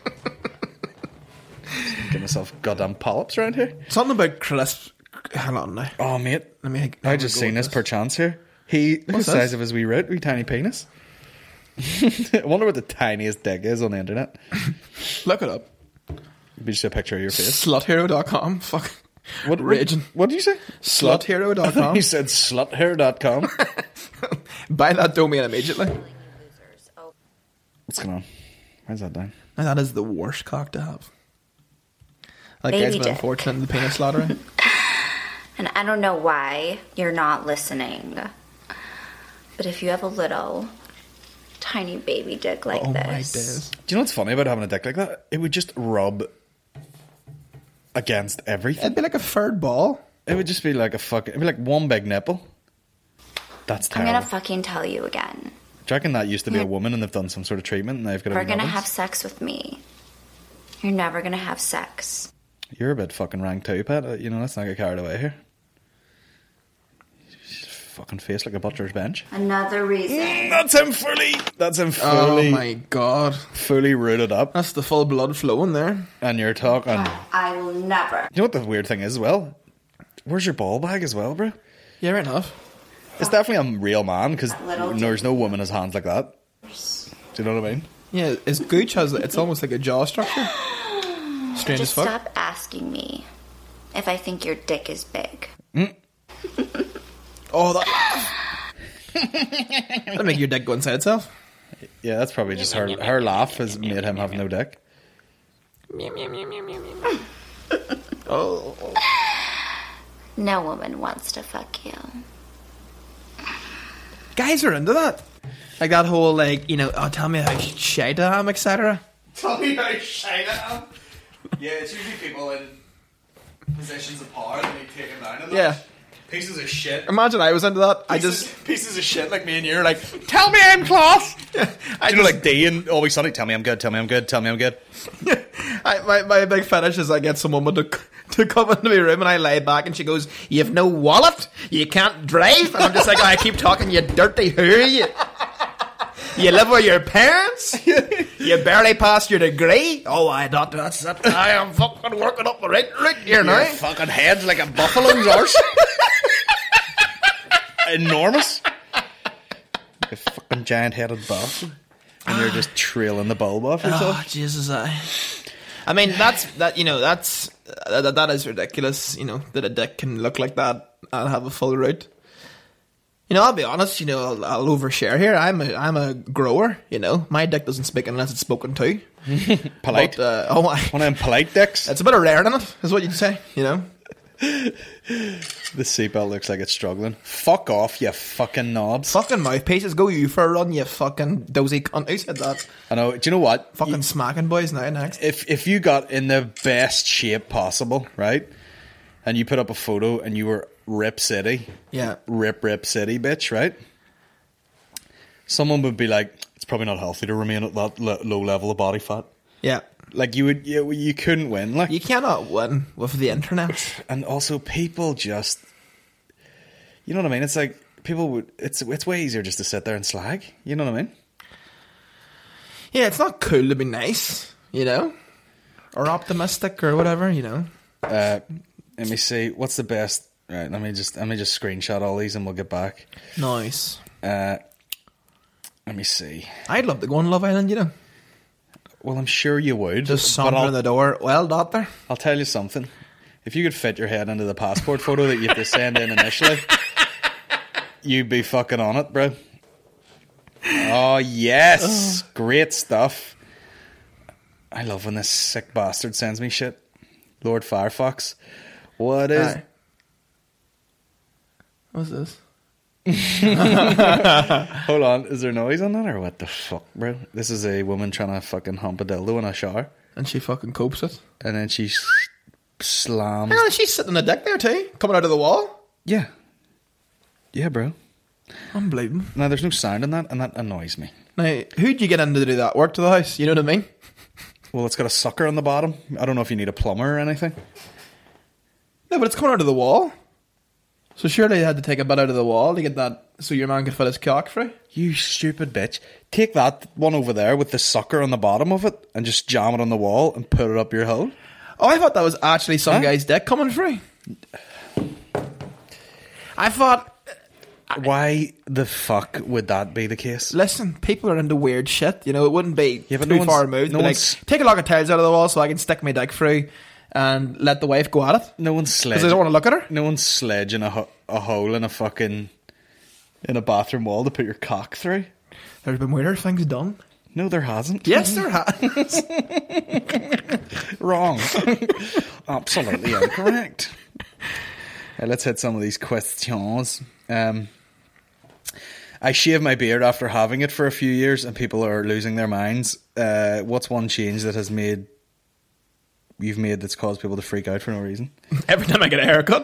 Get myself goddamn polyps around here. Something about crisp. Hang on now. Oh, mate. Let me. I just seen this per chance here. He, look at the What's size this? of his wee root, wee tiny penis. I wonder what the tiniest dick is on the internet. Look it up. It'd be just a picture of your face. slut hero dot com. Fuck. What, Raging. What, what did you say? slut hero dot com. He said slut hair dot com. Buy that domain immediately. What's going on? Where's that down? And that is the worst cock to have. That Baby guy's been dick. unfortunate in the penis lottery. And I don't know why you're not listening. But if you have a little tiny baby dick like Oh my this, days. Do you know what's funny about having a dick like that? It would just rub against everything. It'd be like a third ball. It would just be like a fucking... It'd be like one big nipple. That's I'm terrible. gonna fucking tell you again. Do you reckon that used to be a woman and they've done some sort of treatment and they've got a We're wee gonna nubbins? have sex with me. You're never gonna have sex. You're a bit fucking rank too, Pat. Uh, You know, let's not get carried away here. Fucking face like a butler's bench. Another reason. That's him fully. That's him Oh fully. my god. Fully rooted up. That's the full blood flowing there. And you're talking. I will never. You know what the weird thing is as well? Where's your ball bag as well, bro? Yeah, right enough. It's definitely a real man because little there's no woman has hands like that. Do you know what I mean? Yeah, his gooch has, it's almost like a jaw structure. Strange Just as fuck. stop asking me if I think your dick is big. Oh, that. That'll make your dick go inside itself. Yeah, that's probably just her. Her laugh has made him have no dick. Oh. No woman wants to fuck you. Guys are into that. Like that whole, like, you know, oh, tell me how shite I am, et cetera. Tell me how shite I am. Yeah, it's usually people in positions of power that need taken down. And Yeah. Pieces of shit. Imagine I was into that. I Pieces, just. pieces of shit like me and you are like, tell me I'm class. I Do you know, just- like D and Always Sunny, tell me I'm good, tell me I'm good, tell me I'm good. I, my, my big fetish is I get some woman to, to come into my room and I lie back and she goes, you have no wallet? You can't drive? And I'm just like, oh, I keep talking, you dirty who are you? You live with your parents? You barely passed your degree? Oh, I thought that's it. I am fucking working up the right route here now. Your fucking head's like a buffalo's arse. Enormous. Like a fucking giant headed bastard. And you're just trailing the bulb off yourself. Oh, Jesus, I. I mean, that's that. You know, that's uh, that, that is ridiculous. You know, that a dick can look like that and have a full root. You know, I'll be honest. You know, I'll, I'll overshare here. I'm a I'm a grower. You know, my dick doesn't speak unless it's spoken to. Polite. But, uh, oh, I, One of them polite dicks. it's a bit of rare in it, is what you'd say. You know. The seatbelt looks like it's struggling. Fuck off, you fucking knobs. Fucking mouthpieces, go you for a run, you fucking dozy cunt. Who said that? I know. Do you know what? Fucking You- smacking boys now next. if if you got in the best shape possible, right, and you put up a photo and you were Rip City, Yeah. Rip Rip City, bitch, right? Someone would be like, it's probably not healthy to remain at that lo- low level of body fat. Yeah. Like you would, you, you couldn't win. Like, You cannot win with the internet. and also people just, you know what I mean? It's like people would. It's it's way easier just to sit there and slag. You know what I mean? Yeah, it's not cool to be nice, you know? Or optimistic or whatever, you know? Uh, let me see. What's the best? Right. Let me just let me just screenshot all these and we'll get back. Nice. Uh, let me see. I'd love to go on Love Island, you know? Well, I'm sure you would. Just but sauntering I'll, in the door. Well, doctor. I'll tell you something. If you could fit your head into the passport photo that you have to send in initially, you'd be fucking on it, bro. Oh, yes. Great stuff. I love when this sick bastard sends me shit. Lord Firefox. What is... Aye. What's this? Hold on. Is there noise on that or what the fuck, bro? This is a woman trying to fucking hump a dildo in a shower. And she fucking copes it. And then she s- slams... Hang on, she's sitting on a deck there too, coming out of the wall. Yeah. Yeah, bro. Unbelievable. Now, there's no sound in that, and that annoys me. Now, who'd you get in to do that work to the house? You know what I mean? Well, it's got a sucker on the bottom. I don't know if you need a plumber or anything. No, but it's coming out of the wall. So surely they had to take a bit out of the wall to get that, so your man could fit his cock through. You stupid bitch. Take that one over there with the sucker on the bottom of it and just jam it on the wall and put it up your hole. Oh, I thought that was actually some Huh? guy's dick coming through. I thought, Why the fuck would that be the case? listen, people are into weird shit. You know, it wouldn't be Yeah, but too no far one's- removed. no but like, one's- take a lock of tiles out of the wall so I can stick my dick through and let the wife go at it. No one's Because sledging. I don't want to look at her. No one's sledging a, ho- a hole in a fucking in a bathroom wall to put your cock through. There's been weirder things done. No, there hasn't. Yes, there has. Wrong. Absolutely incorrect. Uh, let's hit some of these questions. Um, I shave my beard after having it for a few years, and people are losing their minds. Uh, what's one change that has made you've made that's caused people to freak out for no reason? Every time I get a haircut.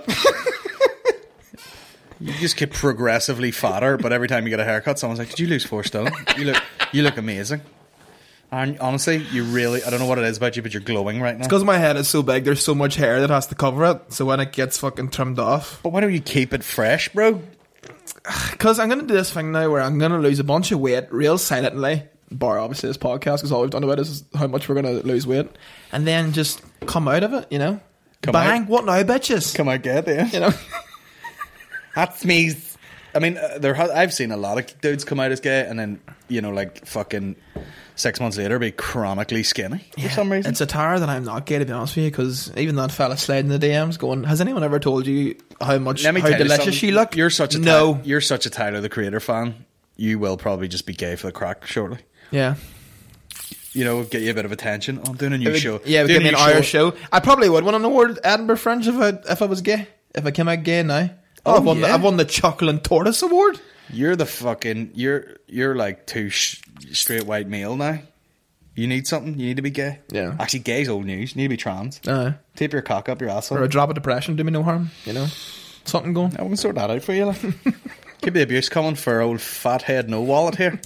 You just get progressively fatter, but every time you get a haircut, someone's like, "Did you lose four stone? You look, you look amazing." And honestly, you really, I don't know what it is about you, but you're glowing right now. Because my head is so big, there's so much hair that has to cover it. So when it gets fucking trimmed off. But why don't you keep it fresh, bro? Because I'm going to do this thing now where I'm going to lose a bunch of weight real silently. Bar obviously this podcast, because all we've done about it is how much we're going to lose weight. And then just come out of it, you know? Come Bang! out. What now, bitches? Come out, get there. You know. That's me. I mean, uh, there. Ha- I've seen a lot of dudes come out as gay, and then you know, like fucking six months later, be chronically skinny for some reason. It's a tire that I'm not gay, to be honest with you, because even that fella sliding the D Ms going, has anyone ever told you how much, Let me how tell you delicious something. you look? You're such a no. Ty- you're such a Tyler the Creator fan. You will probably just be gay for the crack shortly. Yeah. You know, get you a bit of attention. I'm doing a new It would- show. Yeah, it would Doing give me a an new hour show. I probably would win an award at Edinburgh Fringe if I if I was gay. If I came out gay now. Oh, Oh, I've, won the, yeah. I've won the Chocolate Tortoise Award. You're the fucking. You're you're like too sh- straight white male now. You need something. You need to be gay. Yeah. Actually, gay's old news. You need to be trans. Uh, Tape your cock up your asshole. or a drop of depression, do me no harm. You know, something going. I can sort that out for you. Like. Keep the abuse coming for old fathead no wallet here.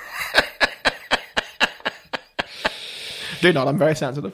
Do not. I'm very sensitive.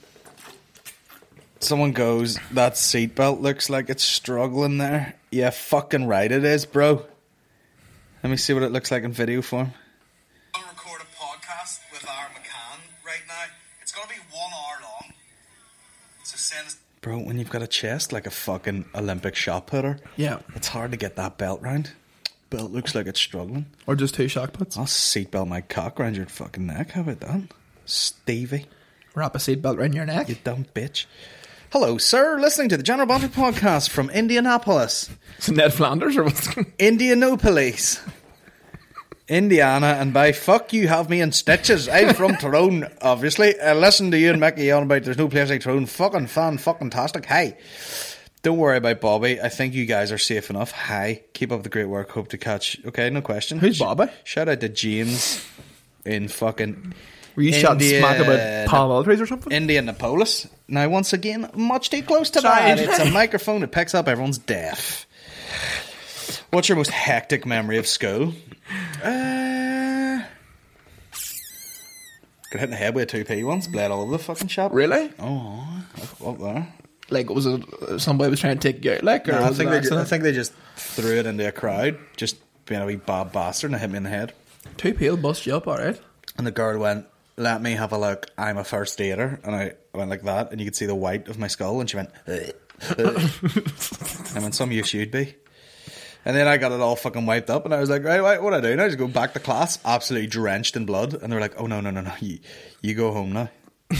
Someone goes, that seatbelt looks like it's struggling there. Yeah, fucking right it is, bro. Let me see what it looks like in video form. I'll record a podcast with Aaron McCann right now. It's going to be one hour long. So send us... Bro, when you've got a chest like a fucking Olympic shot putter, Yeah. it's hard to get that belt round. Belt looks like it's struggling. Or just two shock puts. I'll seatbelt my cock round your fucking neck. How about that? Stevie, Wrap a seatbelt around your neck. you dumb bitch. Hello, sir. Listening to the General Banter podcast from Indianapolis. It's Ned Flanders or what's Indianapolis, Indiana, and by fuck you have me in stitches. I'm from Tyrone, obviously. I listen to you and Mickey on about there's no place like Tyrone. Fucking fan, fucking tastic. Hey, don't worry about Bobby. I think you guys are safe enough. Hi, keep up the great work. Hope to catch. Okay, no question. Who's Bobby? Shout out to James in fucking. Were you shouting India- smack about palm trees or something? Indianapolis. Now, once again, much too close to Sorry. that. It's a microphone that picks up everyone's deaf. What's your most hectic memory of school? Uh, got hit in the head with a two P once, bled all over the fucking shop. Really? Oh, up there. Like, was it uh, somebody was trying to take you out, like, or No, I was think it they. an Just, I accident? think they just threw it into a crowd, just being a wee bad bastard, and it hit me in the head. Two peel bust you up, alright. And the girl went, "Let me have a look. I'm a first dater." And I went like that, and you could see the white of my skull. And she went, "Ugh, ugh." I went, "Some use you'd be." And then I got it all fucking wiped up, and I was like, "Right, right, what do I do now?" I just go back to class, absolutely drenched in blood. And they were like, "Oh no, no, no, no, you, you go home now.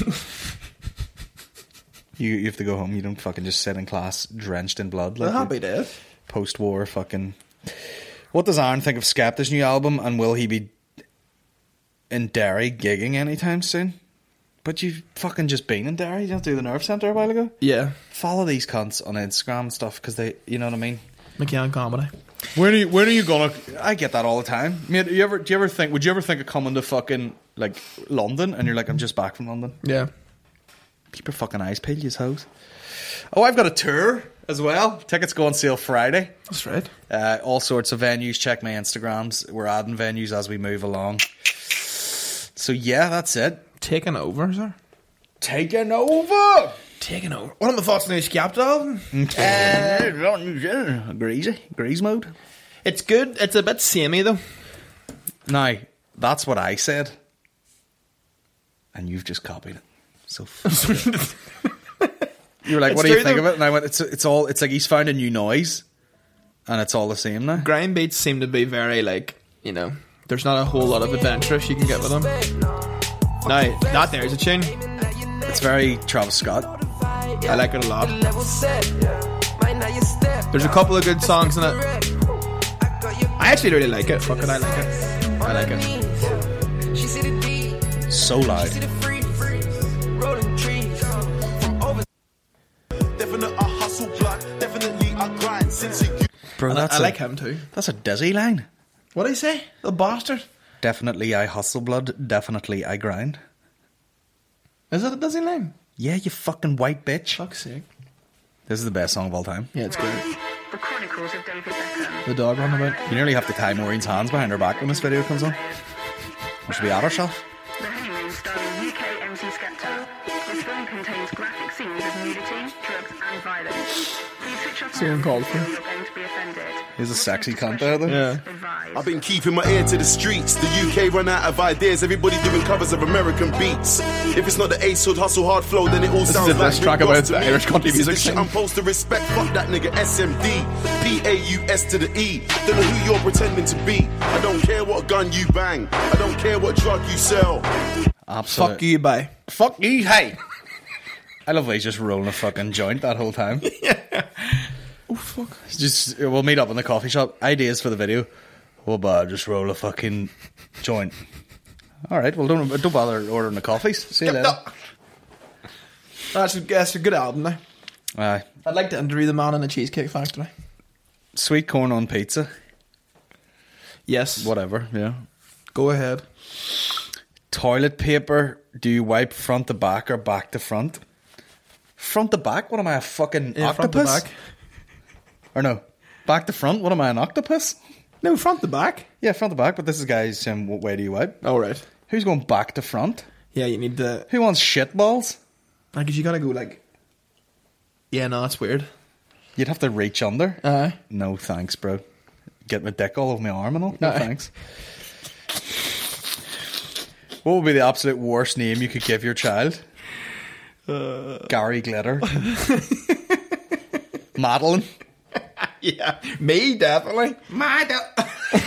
you, you have to go home. You don't fucking just sit in class drenched in blood." Well, Like happy days. post-war fucking. What does Aaron think of Skepta's new album, and will he be in Derry gigging anytime soon? But you've fucking just been in Derry. You didn't do the Nerve Centre a while ago. Yeah. Follow these cunts on Instagram and stuff because they, you know what I mean. McKeon comedy. When are you? When are you gonna? I get that all the time. Mate, you ever? Do you ever think? Would you ever think of coming to fucking like London? And you're like, I'm just back from London. Yeah. Keep your fucking eyes peeled, you hoes. Oh, I've got a tour as well. Tickets go on sale Friday. That's right. Uh, all sorts of venues. Check my Instagrams. We're adding venues as we move along. So yeah, that's it. Taking over, sir. Taking over. Taking over. What are my thoughts on the new Skepta album? Uh, greasy, grease mode. It's good. It's a bit samey, though. Now that's what I said, and you've just copied it. So fuck it. You were like, It's "What do you true, think though. of it?" And I went, "It's it's all. It's like he's found a new noise, and it's all the same now." Grind beats seem to be very, like, you know, there's not a whole lot of adventurous you can get with them. Now, that there's a tune. It's very Travis Scott. I like it a lot. There's a couple of good songs in it. I actually really like it. Fuck it, I like it. I like it. So loud. Bro, I, that's I a, like him too. That's a Dizzy line. What did he say? The bastard. Definitely I hustle blood. Definitely I grind. Is it a Dizzy line? Yeah, you fucking white bitch. Fuck's sake. This is the best song of all time. Yeah, it's good. The Chronicles of David Beckham. The dog running about. You nearly have to tie Maureen's hands behind her back when this video comes on. Or should be at herself. The Honeymoon starring U K M C Skepta. This film contains graphic scenes of nudity, drugs and violence. Please switch off So now uncalled if for. you feel you're going to be offended. He's a sexy cunt out there. I've been keeping my ear to the streets. The U K run out of ideas. Everybody doing covers of American beats. If it's not the Ace Hood hustle hard flow, then it all This sounds is the like best track Rick about Ross to the me. Irish country This is music the shit scene. I'm supposed to respect. Fuck that nigga S M D. P A U S to the E. Don't know who you're pretending to be. I don't care what gun you bang. I don't care what drug you sell. Absolute. Fuck you, bye. Fuck you, hey. I love how he's just rolling a fucking joint that whole time. Yeah. Oh, fuck. Just we'll meet up in the coffee shop. Ideas for the video. Well, but just roll a fucking joint. All right. Well, don't don't bother ordering the coffees. See you later. That's a, that's a good album now. Aye. I'd like to interview the man in the Cheesecake Factory. Sweet corn on pizza. Yes. Whatever. Yeah. Go ahead. Toilet paper. Do you wipe front to back or back to front? Front to back? What am I, a fucking Yeah, front octopus? to back. Or no, back to front? What am I, an octopus? No, front to back. Yeah, front to back, but this is guys saying, what way do you wipe? Oh, right. Who's going back to front? Yeah, you need to... Who wants shit balls? Like, 'cause you gotta go like... Yeah, no, it's weird. You'd have to reach under. Aye. No thanks, bro. Get my dick all over my arm and all. No Aye. thanks. What would be the absolute worst name you could give your child? Uh, Gary Glitter. Madeline. Yeah, me, definitely. My do-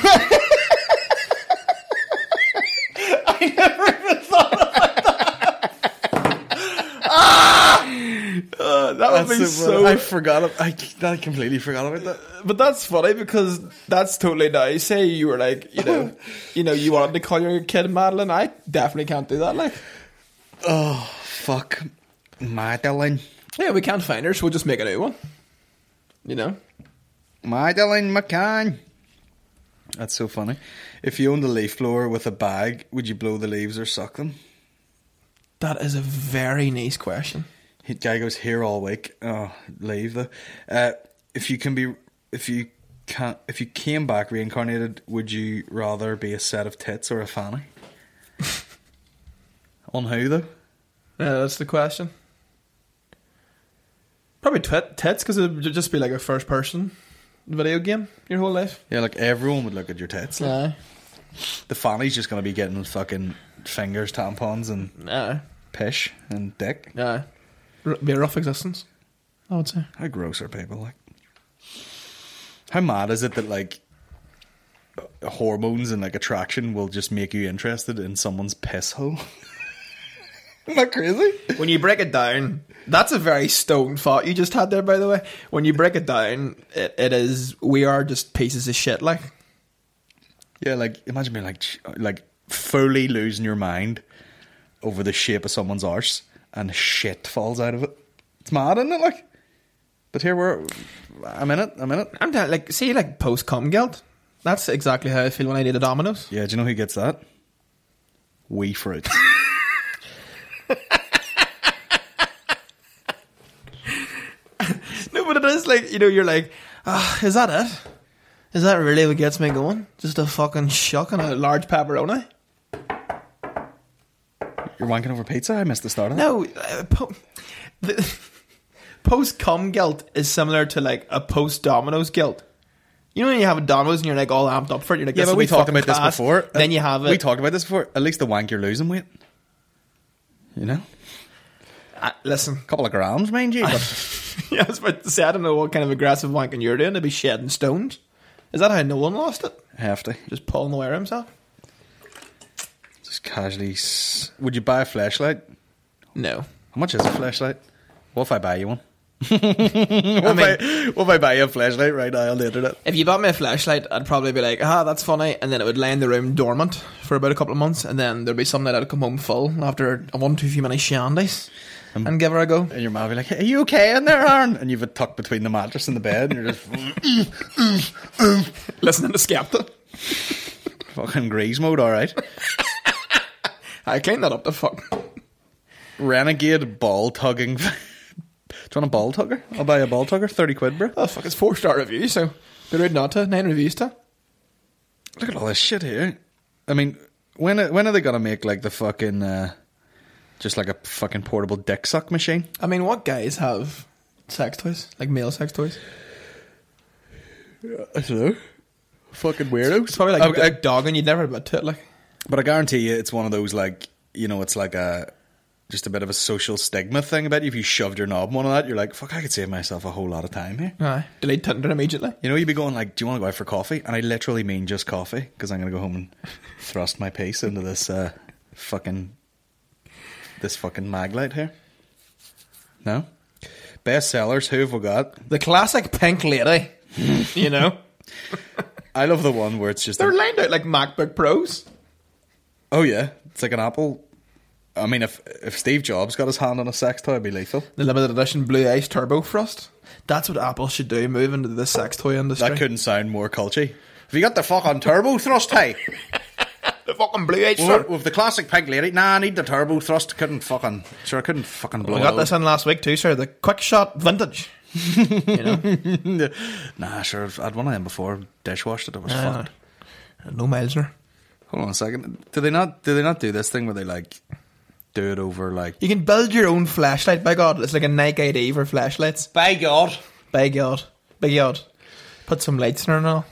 I never even thought about that. ah! Uh, that would That's be so so... funny. I forgot. I, I completely forgot about that. But that's funny because that's totally nice. Say you were like, you know, you know, you wanted to call your kid Madeline. I definitely can't do that. Like, Oh, fuck. Madeline. yeah, we can't find her, so we'll just make a new one. You know, Madeline McCann. That's so funny. If you owned a leaf blower with a bag, would you blow the leaves or suck them? that is a very nice question. He, guy goes here all week. Oh, leave though. Uh, if you can be, if you can't, if you came back reincarnated, would you rather be a set of tits or a fanny? On who though? Yeah, that's the question. Probably twit, tits, because it would just be like a first person video game your whole life. Yeah, like everyone would look at your tits. Like. Aye. The fanny's just going to be getting fucking fingers, tampons, and Aye. pish and dick. Aye. R- be a rough existence, I would say. How gross are people like? How mad is it that like hormones and like attraction will just make you interested in someone's piss hole? Isn't that crazy? When you break it down, that's a very stoned thought you just had there, by the way. When you break it down, it, it is, we are just pieces of shit, like. Yeah, like imagine being like like fully losing your mind over the shape of someone's arse and shit falls out of it. It's mad, isn't it? Like, but here we're. I'm in it. I'm in it. I'm telling, like, see, like post cum guilt. That's exactly how I feel when I eat a Domino's. Yeah, do you know who gets that? Wee fruit. No, but it is like, you know, you're like, ah, is that it? Is that really what gets me going? Just a fucking shock and a large pepperoni? You're wanking over pizza? I missed the start of that. No, uh, po- the post cum guilt is similar to like a post Domino's guilt. You know when you have a Domino's and you're like all amped up for it, you're like, Yeah, this but will we be talked fucking about this class. before. Then you have it. We talked about this before. At least the wank you're losing weight. You know? Uh, listen. A couple of grams, mind you. But Yeah, I was about to say, I don't know what kind of aggressive wanking you're doing to be shedding stones. Is that how no one lost it? hefty. Just pulling away himself? Just casually. S- Would you buy a flashlight? No. How much is a flashlight? What if I buy you one? what, if I, what if I buy you a flashlight right now on the internet? If you bought me a flashlight, I'd probably be like, ah, that's funny, and then it would lay in the room dormant for about a couple of months, and then there'd be some night I'd come home full after a one too few many shandies Um, and give her a go. And your mom would be like, "Are you okay in there, Aaron?" And you've it tucked between the mattress and the bed, and you're just Listening to Skepta. fucking grease mode, alright. I cleaned that up the fuck. Renegade ball tugging. Do you want a ball tugger? I'll buy you a ball tugger, thirty quid, bro. Oh fuck, it's four star review, so be rude not to. Nine reviews to. Look at all this shit here. I mean, when when are they gonna make like the fucking uh, just like a fucking portable dick suck machine? I mean, what guys have sex toys? Like male sex toys? I don't know. Fucking weirdos. It's probably like I- a I- dog and you'd never admit to it. Like, But I guarantee you, it's one of those, like, you know, it's like a just a bit of a social stigma thing about you. If you shoved your knob in one of that, you're like, fuck, I could save myself a whole lot of time here. aye, delete Tinder immediately. You know, you'd be going like, do you want to go out for coffee? And I literally mean just coffee, because I'm going to go home and thrust my piece into this uh, fucking this fucking mag light here. No? Best sellers, who have we got? The classic pink lady. You know, I love the one where it's just they're a, lined out like MacBook Pros. oh yeah, it's like an Apple. I mean, if if Steve Jobs got his hand on a sex toy, it'd be lethal. The limited edition Blue Ice Turbo Frost. That's what Apple should do. Move into the sex toy industry. That couldn't sound more culty. Have you got the fucking turbo thrust, hey? The fucking Blue Ice. With, with the classic pink lady, nah, I need the turbo thrust. Couldn't fucking, sure, I couldn't fucking blow We it got out. this in last week too, sir. The Quick Shot Vintage. You know, Nah, sure, I've had one of them before. Dishwashed it, it was Uh, fucked. no Milesner. Hold on a second. Do they not? Do they not do this thing where they like do it over like? You can build your own flashlight. By God, it's like a Nike I D for flashlights. By God, By God, by God, put some lights in her and all.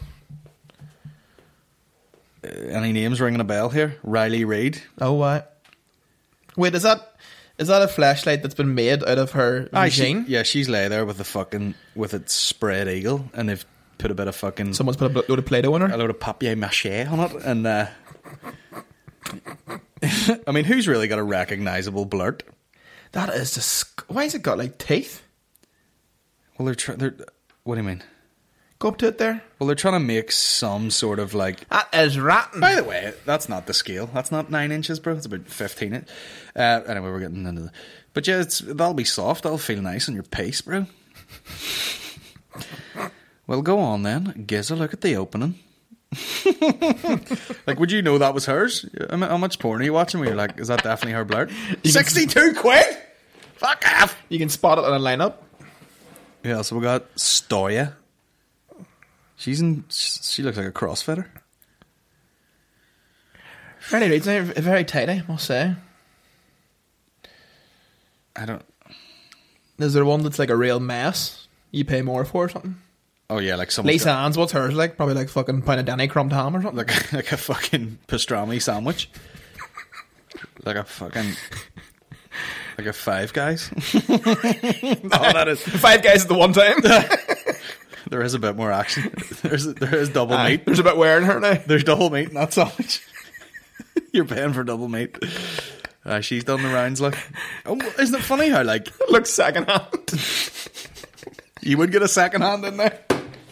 uh, any names ringing a bell here? Riley Reid. Oh, what? Wait, is that is that a flashlight that's been made out of her Aye, she, machine? yeah, she's lay there with the fucking with its spread eagle, and they've put a bit of fucking Someone's put a load of Play-Doh in a her. load of papier mâché on it, and uh, I mean, who's really got a recognisable blurt? That is just. Why has it got like teeth? Well, they're trying. They're what do you mean? Go up to it there. Well, they're trying to make some sort of like. That is rotten. By the way, that's not the scale. That's not nine inches, bro. It's about fifteen. It. Uh, anyway, we're getting into the. But yeah, it's, that'll be soft. That'll feel nice on your piece, bro. Well, go on then. Giz a look at the opening. Like, would you know that was hers? I mean, how much porn are you watching where you're like, is that definitely her blurt? sixty-two quid? Fuck off! You can spot it in a lineup. Yeah, so we got Stoya. She's in. She looks like a CrossFitter. Very Reid's very tidy, I must say. I don't. Is there one that's like a real mess? You pay more for or something? Oh yeah, like someone. Lisa Ann's, what's hers like? Probably like fucking pound of Danny crumbed ham or something. Like, like a fucking pastrami sandwich. Like a fucking. Like a Five Guys. No, that is. Five Guys at the one time. There is a bit more action. There's there is double Aye, meat. there's a bit wearing her now. There's double meat in that sandwich. You're paying for double meat. Uh, she's done the rounds, like. Oh, isn't it funny how, like, It looks second hand. you would get a second hand in there?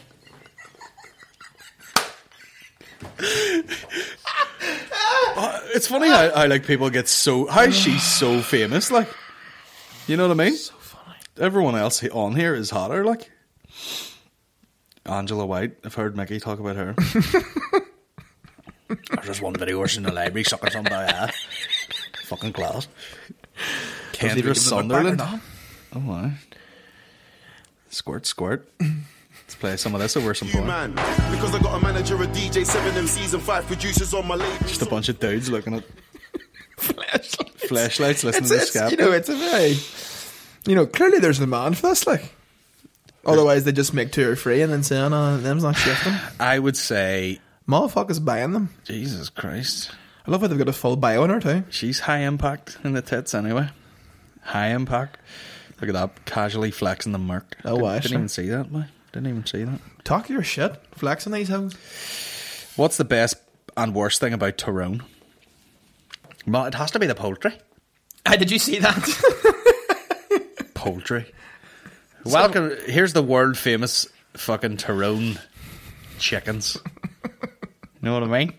Uh, it's funny how, how, like, people get so. How she's so famous, like. You know what I mean? So funny. Everyone else on here is hotter, like. Angela White. I've heard Mickey talk about her. There's just one video in the library sucking some by a fucking class. Kendra Sunderland. Oh my. Squirt, squirt. Let's play some of this over some You porn. man, because I got a manager, a D J, seven M Cs and five producers on my label. Just a bunch of dudes looking at Flashlights. flashlights, listening It's, to it's, Scap. you know, it's a very, you know, clearly there's a demand for this, like. Otherwise, they just make two or three and then say, oh, no, them's not shifting. I would say, Motherfuckers buying them. Jesus Christ. I love how they've got a full bio on her, too. She's high impact in the tits anyway. High impact. Look at that. Casually flexing the Merc. Oh, didn't, wow, Didn't sure. even see that, boy. Didn't even see that. Talk your shit. Flexing these hoes. What's the best and worst thing about Tyrone? Well, it has to be the poultry. Hey, did you see that? Poultry. Welcome. Here's the world famous fucking Tyrone chickens. You know what I mean?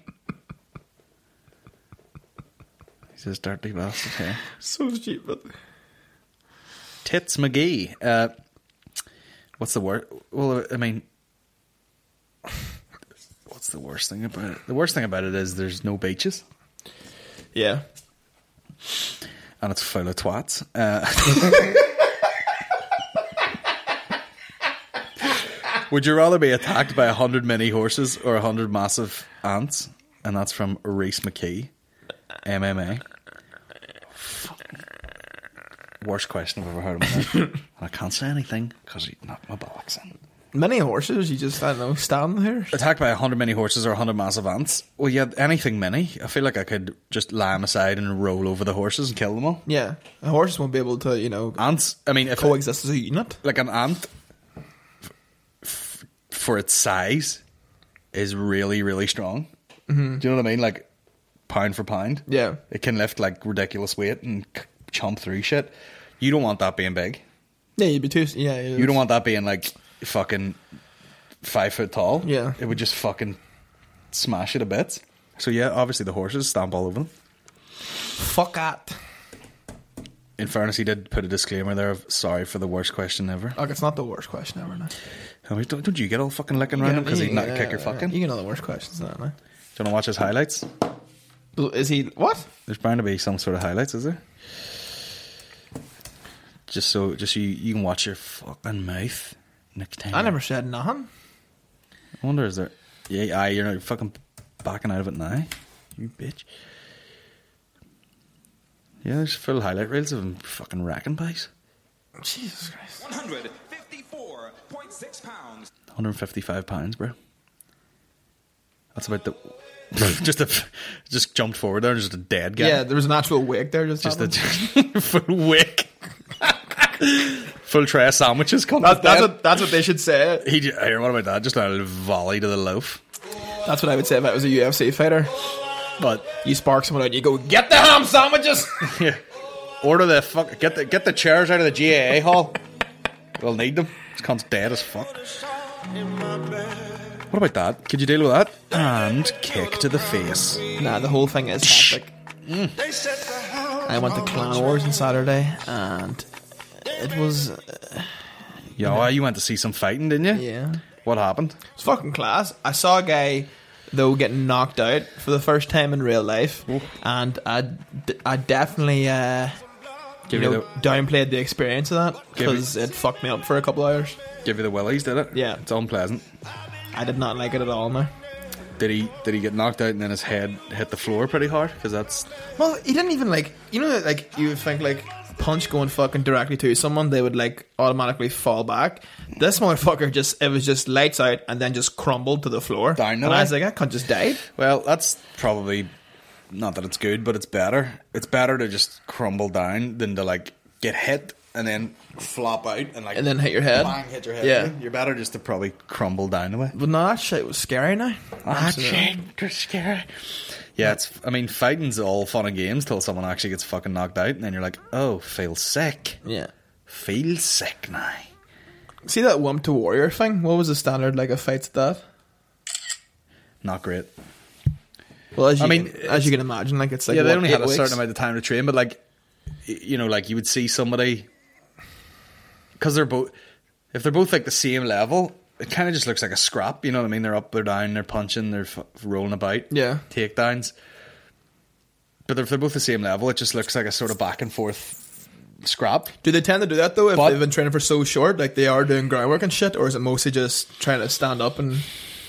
He's this dirty bastard here. So stupid. Tits McGee. Uh, what's the word? Well, I mean, what's the worst thing about it? The worst thing about it is there's no beaches. Yeah. And it's full of twats. Uh, would you rather be attacked by a hundred mini horses or a hundred massive ants? And that's from Reese McKee, M M A. Worst question I've ever heard of my life. And I can't say anything because he knocked my bollocks in. Many horses, you just, I don't know, stand there. Attacked by a hundred mini horses or a hundred massive ants. Well, yeah, anything mini. I feel like I could just lie them aside and roll over the horses and kill them all. Yeah, the horses won't be able to, you know, ants. I mean, if coexist as a unit. Like an ant, f- for its size, is really, really strong. Mm-hmm. Do you know what I mean? Like pound for pound. Yeah, it can lift like ridiculous weight and c- chomp through shit. You don't want that being big. Yeah, you'd be too. Yeah, you don't want that being like fucking five foot tall. Yeah, it would just fucking smash it to bits. So yeah, obviously the horses stamp all over them. Fuck that. In fairness, he did put a disclaimer there of sorry for the worst question ever. Like, it's not the worst question ever now. I mean, don't, don't you get all fucking licking around him because he'd not yeah, kick your yeah, fucking? You get all the worst questions now. No? Do you want to watch his highlights? Is he what? There's bound to be some sort of highlights, is there? Just so, just so you, you can watch your fucking mouth next time. I never said nothing. I wonder, is there? Yeah, aye, you're not fucking backing out of it now, you bitch. Yeah, there's full highlight reels of him fucking racking pies. Jesus Christ. one hundred fifty-four point six pounds. one hundred fifty-five pounds, bro. That's about the. just a, just jumped forward there, just a dead guy. Yeah, there was an actual wig there. Just, just a full wig. Full tray of sandwiches. Come that, that's, what, that's what they should say. He, here, what about that? Just a little volley to the loaf. That's what I would say if I was a U F C fighter. But you spark someone out and you go, get the ham sandwiches. Yeah. Order the fuck. Get the get the chairs out of the G A A hall. We'll need them. This cunt's dead as fuck. What about that? Could you deal with that? And kick to the face. Nah, the whole thing is hectic. Mm. I went to Clan Wars on Saturday and it was. Uh, Yo, yeah, you went to see some fighting, didn't you? Yeah. What happened? It's fucking class. I saw a guy, though, getting knocked out for the first time in real life, Ooh. and I, I definitely uh, you know, the, downplayed the experience of that because it fucked me up for a couple of hours. Give you the willies, did it? Yeah. It's unpleasant. I did not like it at all, now. Did he Did he get knocked out and then his head hit the floor pretty hard? Because that's... Well, he didn't even, like... You know, like, you would think, like... punch going fucking directly to someone, they would like automatically fall back. This motherfucker just, it was just lights out and then just crumbled to the floor. Down and I was like, I can't just die. Well, that's probably not that it's good, but it's better. It's better to just crumble down than to like get hit and then flop out and like and then hit your head. Bang, hit your head. Yeah, you're better just to probably crumble down the way. But no, that shit was scary now. That shit was scary. Yeah, it's. I mean, fighting's all fun and games till someone actually gets fucking knocked out, and then you're like, "Oh, feel sick." Yeah, feel sick now. See that Wump to Warrior thing? What was the standard like of fights at that? Not great. Well, as you I mean, can, as you can imagine, like it's like yeah, they what, only had a weeks? certain amount of time to train, but like, you know, like you would see somebody because they're both if they're both like the same level. It kind of just looks like a scrap, you know what I mean? They're up, they're down, they're punching, they're f- rolling about. Yeah. Takedowns. But if they're both the same level, it just looks like a sort of back and forth scrap. Do they tend to do that though if but, they've been training for so short? Like they are doing groundwork and shit? Or is it mostly just trying to stand up and...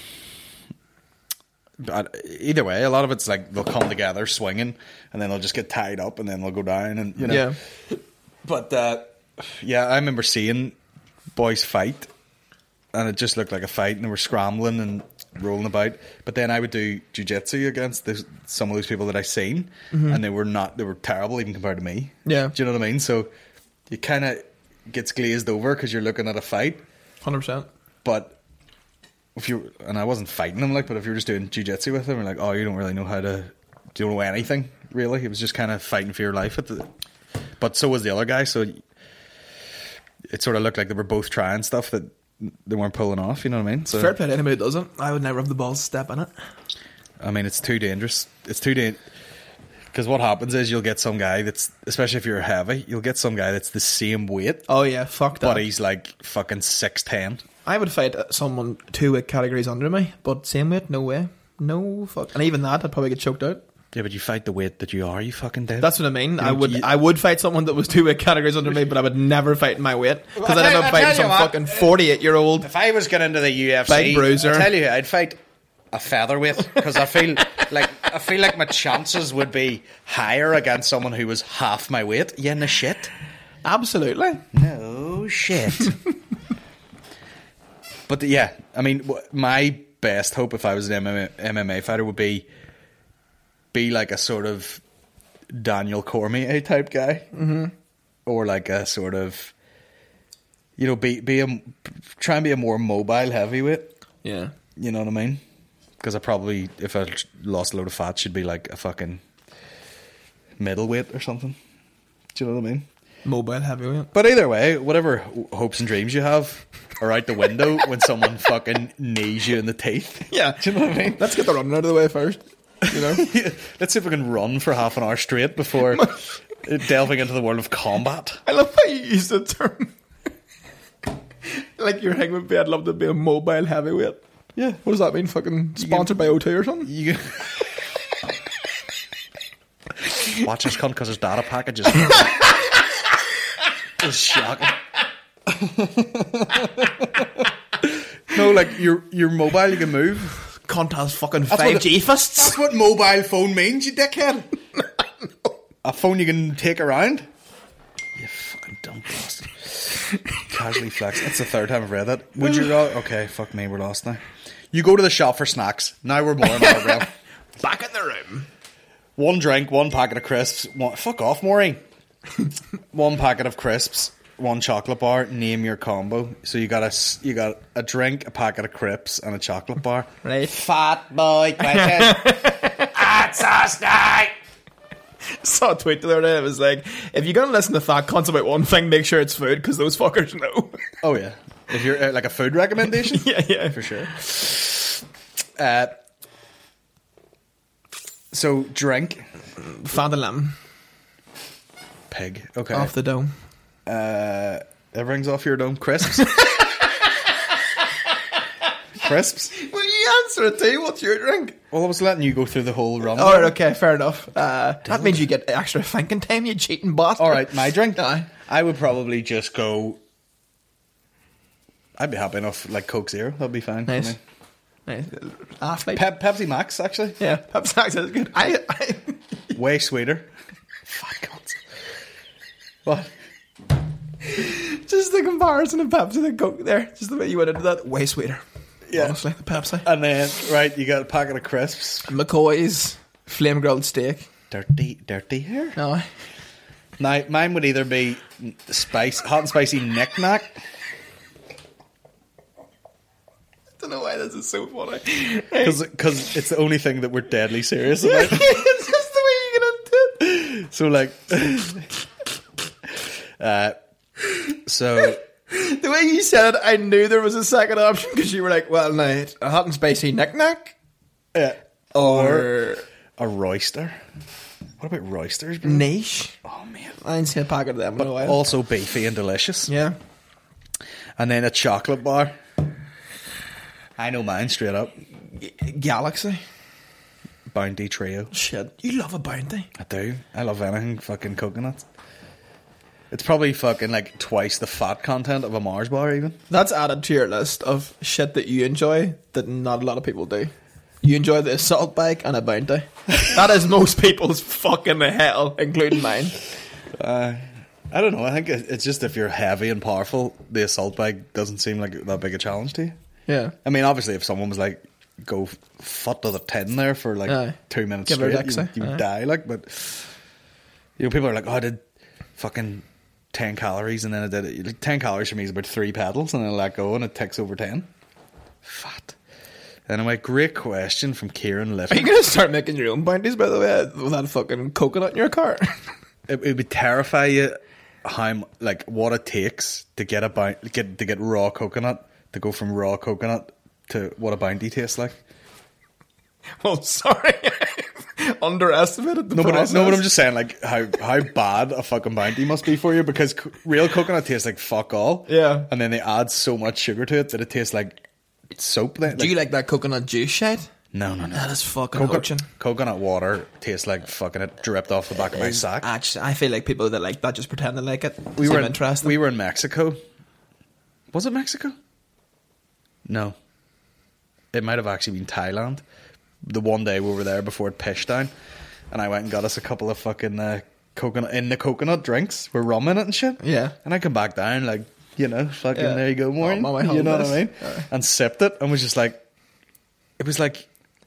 But either way, a lot of it's like they'll come together swinging and then they'll just get tied up and then they'll go down and, you know. Yeah. But, uh, yeah, I remember seeing boys fight. And it just looked like a fight, and they were scrambling and rolling about. But then I would do jiu-jitsu against the, some of those people that I seen, mm-hmm. and they were not, they were terrible even compared to me. Yeah. Do you know what I mean? So it kind of gets glazed over because you're looking at a fight. one hundred percent. But if you, and I wasn't fighting them, like, but if you were just doing jiu-jitsu with them, you're like, oh, you don't really know how to, you don't know anything, really. It was just kind of fighting for your life. At the, but so was the other guy, so it sort of looked like they were both trying stuff that they weren't pulling off, you know what I mean? So, fair play to anybody who doesn't. I would never have the balls to step in it. I mean, it's too dangerous. It's too dangerous. Because what happens is you'll get some guy that's, especially if you're heavy, you'll get some guy that's the same weight. Oh yeah, fuck that. But he's like fucking six ten. I would fight someone two weight categories under me, but same weight, no way. No fuck. And even that, I'd probably get choked out. Yeah, but you fight the weight that you are, you fucking dead. That's what I mean. You I would you, I would fight someone that was two weight categories under me, but I would never fight in my weight. Because I'd end up fighting some fucking forty-eight year old. If I was getting into the U F C, big bruiser. I tell you, I'd fight a featherweight because I feel like I feel like my chances would be higher against someone who was half my weight. Yeah, no shit. Absolutely. No shit. But the, yeah, I mean, w- my best hope if I was an M M A fighter would be be like a sort of Daniel Cormier type guy, mm-hmm. or like a sort of, you know, be be a try and be a more mobile heavyweight. Yeah, you know what I mean? Because I probably, if I lost a load of fat, should be like a fucking middleweight or something. Do you know what I mean? Mobile heavyweight. But either way, whatever hopes and dreams you have are out the window when someone fucking knees you in the teeth. Yeah. Do you know what I mean? Let's get the running out of the way first. You know? Yeah. Let's see if we can run for half an hour straight before delving into the world of combat. I love how you use the term. Like your thing would be, I'd love to be a mobile heavyweight. Yeah. What does that mean? Fucking sponsored by O two or something? You watch this cunt because his data packages. It's shocking. No, like you're you're mobile, you can move. Cunt has fucking five G fists. That's what mobile phone means, you dickhead. A phone you can take around. You fucking dumb bastard. Casually flex. That's the third time I've read that. Would you rather? Okay, fuck me, we're lost now. You go to the shop for snacks. Now we're more in our realm. Back in the room. One drink, one packet of crisps. One, fuck off, Maureen. One packet of crisps, one chocolate bar. Name your combo. So you got a you got a drink, a packet of crisps, and a chocolate bar. Right. Fat boy question. That's us night. Saw a tweet the other day. It was like, if you're gonna listen to fat cunts about one thing, make sure it's food, because those fuckers know. Oh yeah. If you're uh, like a food recommendation, yeah, yeah, for sure. Uh, so drink, Fanta lemon, pig. Okay, off the dome. Uh, everything's off your dome. Crisps. Crisps. Well, you answer it too. What's your drink? Well, I was letting you go through the whole run. All right, okay, fair enough. Uh, that means you get extra thinking time, you cheating bastard. All right, my drink. Aye. I would probably just go. I'd be happy enough, like Coke Zero. That'd be fine. Nice. For me. Nice. Athlete. Pe- Pepsi Max, actually. Yeah, Pepsi Max is good. I, I way sweeter. Fat cunts. What? Just the comparison of Pepsi and Coke there. Just the way you went into that. Way sweeter. Yeah. Honestly, the Pepsi. And then, right, you got a packet of crisps. McCoy's flame grilled steak. Dirty, dirty here. No. Now, mine would either be spice, hot and spicy Knick Knack. I don't know why this is so funny. Because it's the only thing that we're deadly serious about. It's just the way you get into it. So, like... uh, so... The way you said it, I knew there was a second option, because you were like, well, now, a hot and spicy Knick Knack? Yeah. Or... or a royster. What about roysters, bro? Niche. Oh, man. I didn't see a packet of them But in a while. also beefy and delicious. Yeah. And then a chocolate bar. I know mine straight up. Galaxy. Bounty Trio. Shit. You love a Bounty. I do. I love anything fucking coconut. It's probably fucking like twice the fat content of a Mars bar even. That's added to your list of shit that you enjoy that not a lot of people do. You enjoy the assault bike and a Bounty. That is most people's fucking hell, including mine. Uh, I don't know. I think it's just if you're heavy and powerful, the assault bike doesn't seem like that big a challenge to you. Yeah. I mean, obviously, if someone was like, go foot to the tin there for like Aye. two minutes Give her a straight, you, Dixie. you would Aye. die. Like, but you know, people are like, oh, I did fucking ten calories, and then I did it. Like, ten calories for me is about three pedals, and then I let go, and it takes over ten. Fat. Anyway, great question from Kieran Are Liffey. you going to start making your own Bounties, by the way, with that fucking coconut in your car? It, it would terrify you how like what it takes to get a bounty, get to get raw coconut, to go from raw coconut to what a Bounty tastes like. Oh, sorry. Underestimated the No, but, process. no, but I'm just saying, like, how, how bad a fucking Bounty must be for you, because co- real coconut tastes like fuck all. Yeah. And then they add so much sugar to it that it tastes like soap. Then. Do you like that coconut juice shit? No, no, no. That is fucking Coco- poaching. Coconut water tastes like fucking it dripped off the back of my Is sack. Actually, I feel like people that like that just pretend they like it. We Seem were in, interesting. we were in Mexico. Was it Mexico? No. It might have actually been Thailand. The one day we were there before it pished down, and I went and got us a couple of fucking uh, coconut in the coconut drinks with rum in it and shit. Yeah. And I come back down like you know, fucking Yeah. there you go, Maureen. Oh, my you know what I holidays. mean? Yeah. And sipped it and was just like, it was like,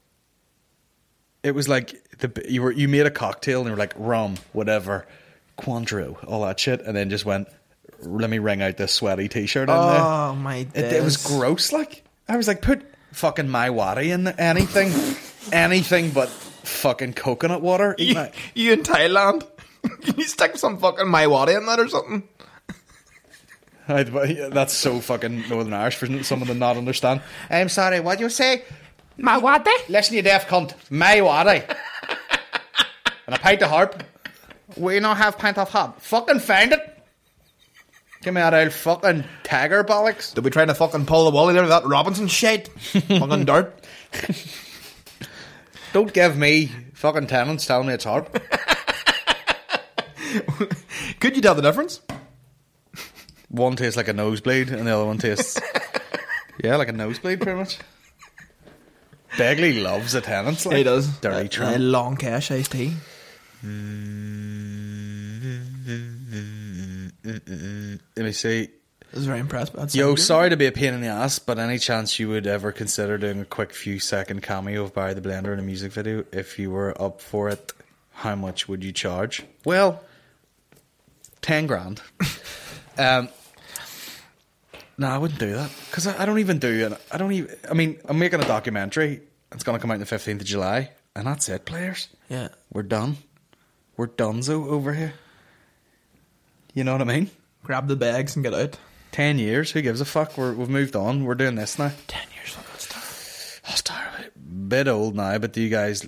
it was like the you were you made a cocktail and you were like rum, whatever, Cointreau, all that shit, and then just went, let me wring out this sweaty t-shirt in there. Oh my It, it was days. gross. Like I was like, put fucking my wadi in the, anything, anything but fucking coconut water. Eat You, my- you in Thailand? Can you stick some fucking Maiwadi in that or something? I, that's so fucking Northern Irish for someone to not understand. I'm sorry, what do you say? My what? Listen, you deaf cunt. My wadi. And a pint of harp. We not have pint of harp. Fucking find it. Give me that old fucking tagger bollocks. They'll be trying to fucking pull the woolly there with that Robinson shit. Fucking dirt. Don't give me fucking tenants telling me it's harp. Could you tell the difference? One tastes like a nosebleed and the other one tastes... yeah, like a nosebleed pretty much. Begley loves a tenants. Like. He does. Dirty A tramp. long cash iced tea. Let me see. I was very impressed by that. Yo, sound. sorry to be a pain in the ass, but any chance you would ever consider doing a quick few second cameo of Barry the Blender in a music video? If you were up for it, how much would you charge? Well, ten grand. um, no, I wouldn't do that because I, I don't even do it. I don't even. I mean, I'm making a documentary. It's going to come out on the fifteenth of July, and that's it, players. Yeah. We're done. We're donezo over here. You know what I mean? Grab the bags and get out. Ten years. Who gives a fuck? We're, we've moved on. We're doing this now. Ten years for that stuff. Oh, Star, bit old now, but do you guys?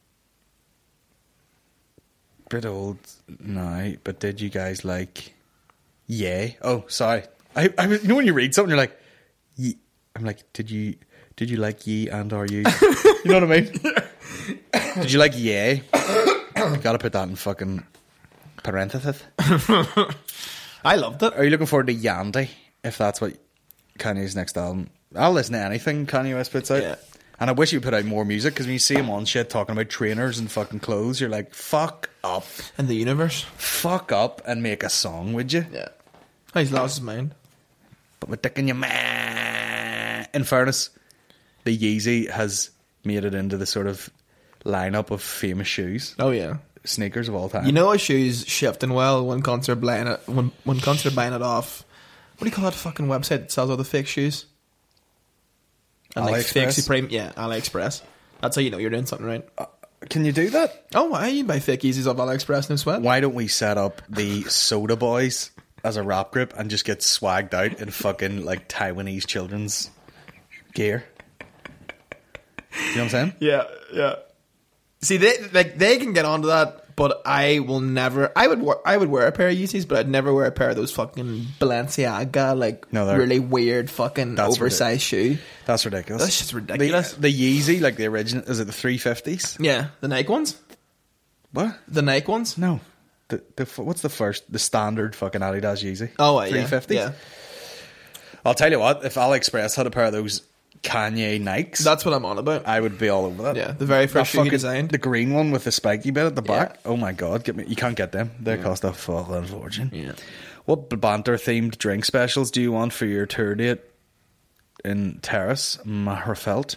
Bit old now, but did you guys like? Yay! Oh, sorry. I, I was- you know when you read something, you're like, ye, I'm like, did you, did you like ye and are you? You know what I mean? Did you like yay? You gotta put that in fucking parenthesis. I loved it. Are you looking forward to Yandy? If that's what Kanye's next album, I'll listen to anything Kanye West puts out. Yeah. And I wish he would put out more music because when you see him on shit talking about trainers and fucking clothes, you're like, fuck up, In the universe. fuck up, and make a song, would you? Yeah. Oh, he's lost his mind. But with dick in your man. In fairness, the Yeezy has made it into the sort of lineup of famous shoes, Oh yeah. sneakers of all time. You know a shoe's shifting well when cunts are buying it when when cunts are buying it off. What do you call that fucking website that sells all the fake shoes? And like fake AliExpress? Supreme, yeah, AliExpress. That's how you know you're doing something right. Can you do that? Oh, why you buy fake Yeezys off AliExpress? No sweat. Why don't we set up the Soda Boys as a rap group and just get swagged out in fucking like Taiwanese children's gear? You know what I'm saying? Yeah, yeah. See, they like they can get onto that, but I will never. I would wa- I would wear a pair of Yeezys, but I'd never wear a pair of those fucking Balenciaga like No, they're- really weird fucking That's oversized shoe. That's ridiculous. That's just ridiculous. The, the Yeezy, like the original, is it the three fifties? Yeah, the Nike ones. What? The Nike ones. No. The, the f- what's the first? The standard fucking Adidas Yeezy. Oh, uh, yeah, three fifties. yeah. I'll tell you what. If AliExpress had a pair of those Kanye Nikes, That's what I'm on about. I would be all over that. Yeah, the very first That shoe he fucking- designed. the green one with the spiky bit at the back. Yeah. Oh my god, get me! You can't get them. They cost a fucking fortune. Yeah. What banter themed drink specials do you want for your tour date in Terrace, Mahrefeld?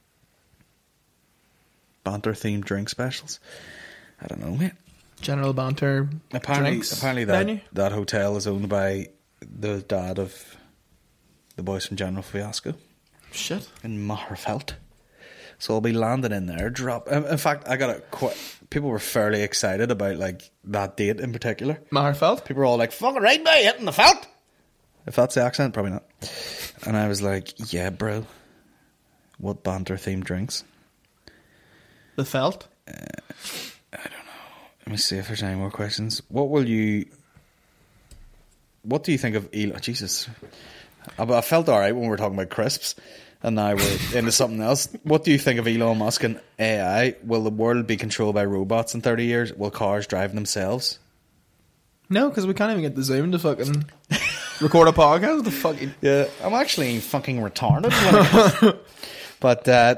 Banter themed drink specials. I don't know, mate. General banter. Apparently, drinks apparently that menu? that hotel is owned by the dad of the boys from General Fiasco Shit. in Mahrefeld. So I'll be landing in there. Drop. In in fact, I got a qu- people were fairly excited about like that date in particular. Mahrefeld. People were all like, "Fucking right, boy, hitting the felt." If that's the accent, probably not. And I was like, "Yeah, bro. What banter themed drinks?" The felt. Let me see if there's any more questions. What will you... What do you think of Elon... Jesus. I, I felt alright when we were talking about crisps, and now we're into something else. What do you think of Elon Musk and A I? Will the world be controlled by robots in thirty years? Will cars drive themselves? No, because we can't even get the Zoom to fucking record a podcast. The fucking Yeah, I'm actually fucking retarded. When it comes- but, uh...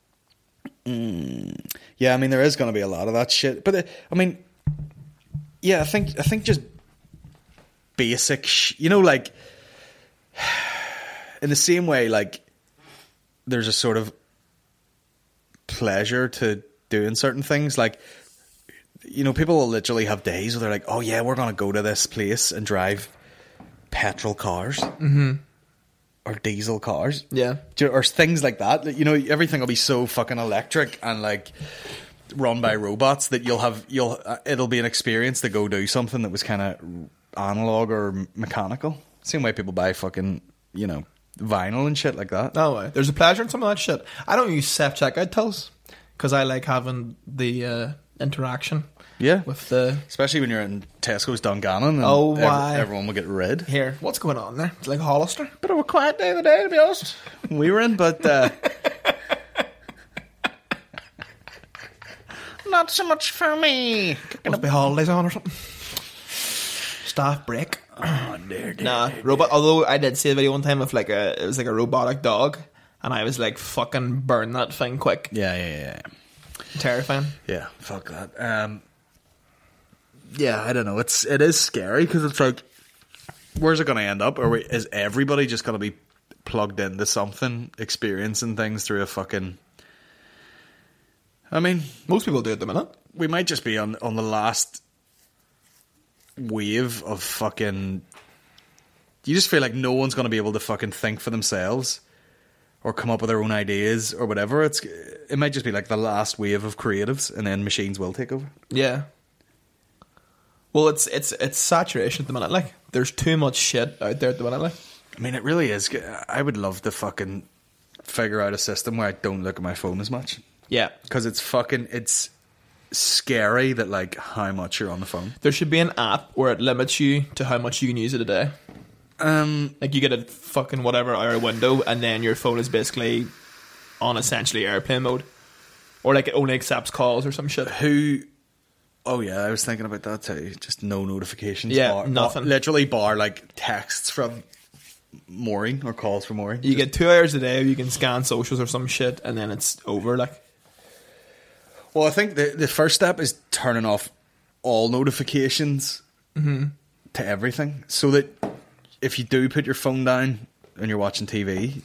mm, yeah, I mean, there is going to be a lot of that shit. But, uh, I mean... Yeah, I think I think just basic... Sh- you know, like... in the same way, like, there's a sort of pleasure to doing certain things. Like, you know, people will literally have days where they're like, oh yeah, we're going to go to this place and drive petrol cars. Mm-hmm. Or diesel cars. Yeah. Or things like that. You know, everything will be so fucking electric and, like, run by robots that you'll have, you'll, uh, it'll be an experience to go do something that was kind of analog or mechanical. Same way people buy fucking, you know, vinyl and shit like that. No way. There's a pleasure in some of that shit. I don't use self-checkout tills because I like having the uh, interaction. Yeah. With the... Especially when you're in Tesco's Dungannon and oh, ev- why? everyone will get rid. Here, what's going on there? It's like Hollister. Bit of a quiet day of the day, to be honest. We were in, but... Uh, not so much for me. Must be holidays on or something. Staff break. Oh, dear, dear, Nah, dear, robot. Although I did see a video one time of like a, it was like a robotic dog, and I was like, "Fucking burn that thing quick!" Yeah, yeah, yeah. Terrifying. Yeah, fuck that. Um, yeah, I don't know. It's it is scary because it's like, where's it going to end up? Or we, is everybody just going to be plugged into something, experiencing things through a fucking? I mean, most people do at the minute. We might just be on on the last wave of fucking. You just feel like no one's going to be able to fucking think for themselves or come up with their own ideas or whatever. It's it might just be like the last wave of creatives, and then machines will take over. Yeah. Well, it's it's it's saturation at the minute. Like, there's too much shit out there at the minute. Like, I mean, it really is. I would love to fucking figure out a system where I don't look at my phone as much. Yeah, because it's fucking it's scary that like how much you're on the phone. There should be an app where it limits you to how much you can use it a day. Um, like you get a fucking whatever hour window, and then your phone is basically on essentially airplane mode, or like it only accepts calls or some shit. Who? Oh yeah, I was thinking about that too. Just no notifications. Yeah, bar, nothing. Bar, literally bar like texts from Maureen or calls from Maureen. You Just, get two hours a day. You can scan socials or some shit, and then it's over. Like, well, I think the the first step is turning off all notifications mm-hmm. to everything, so that if you do put your phone down and you're watching T V,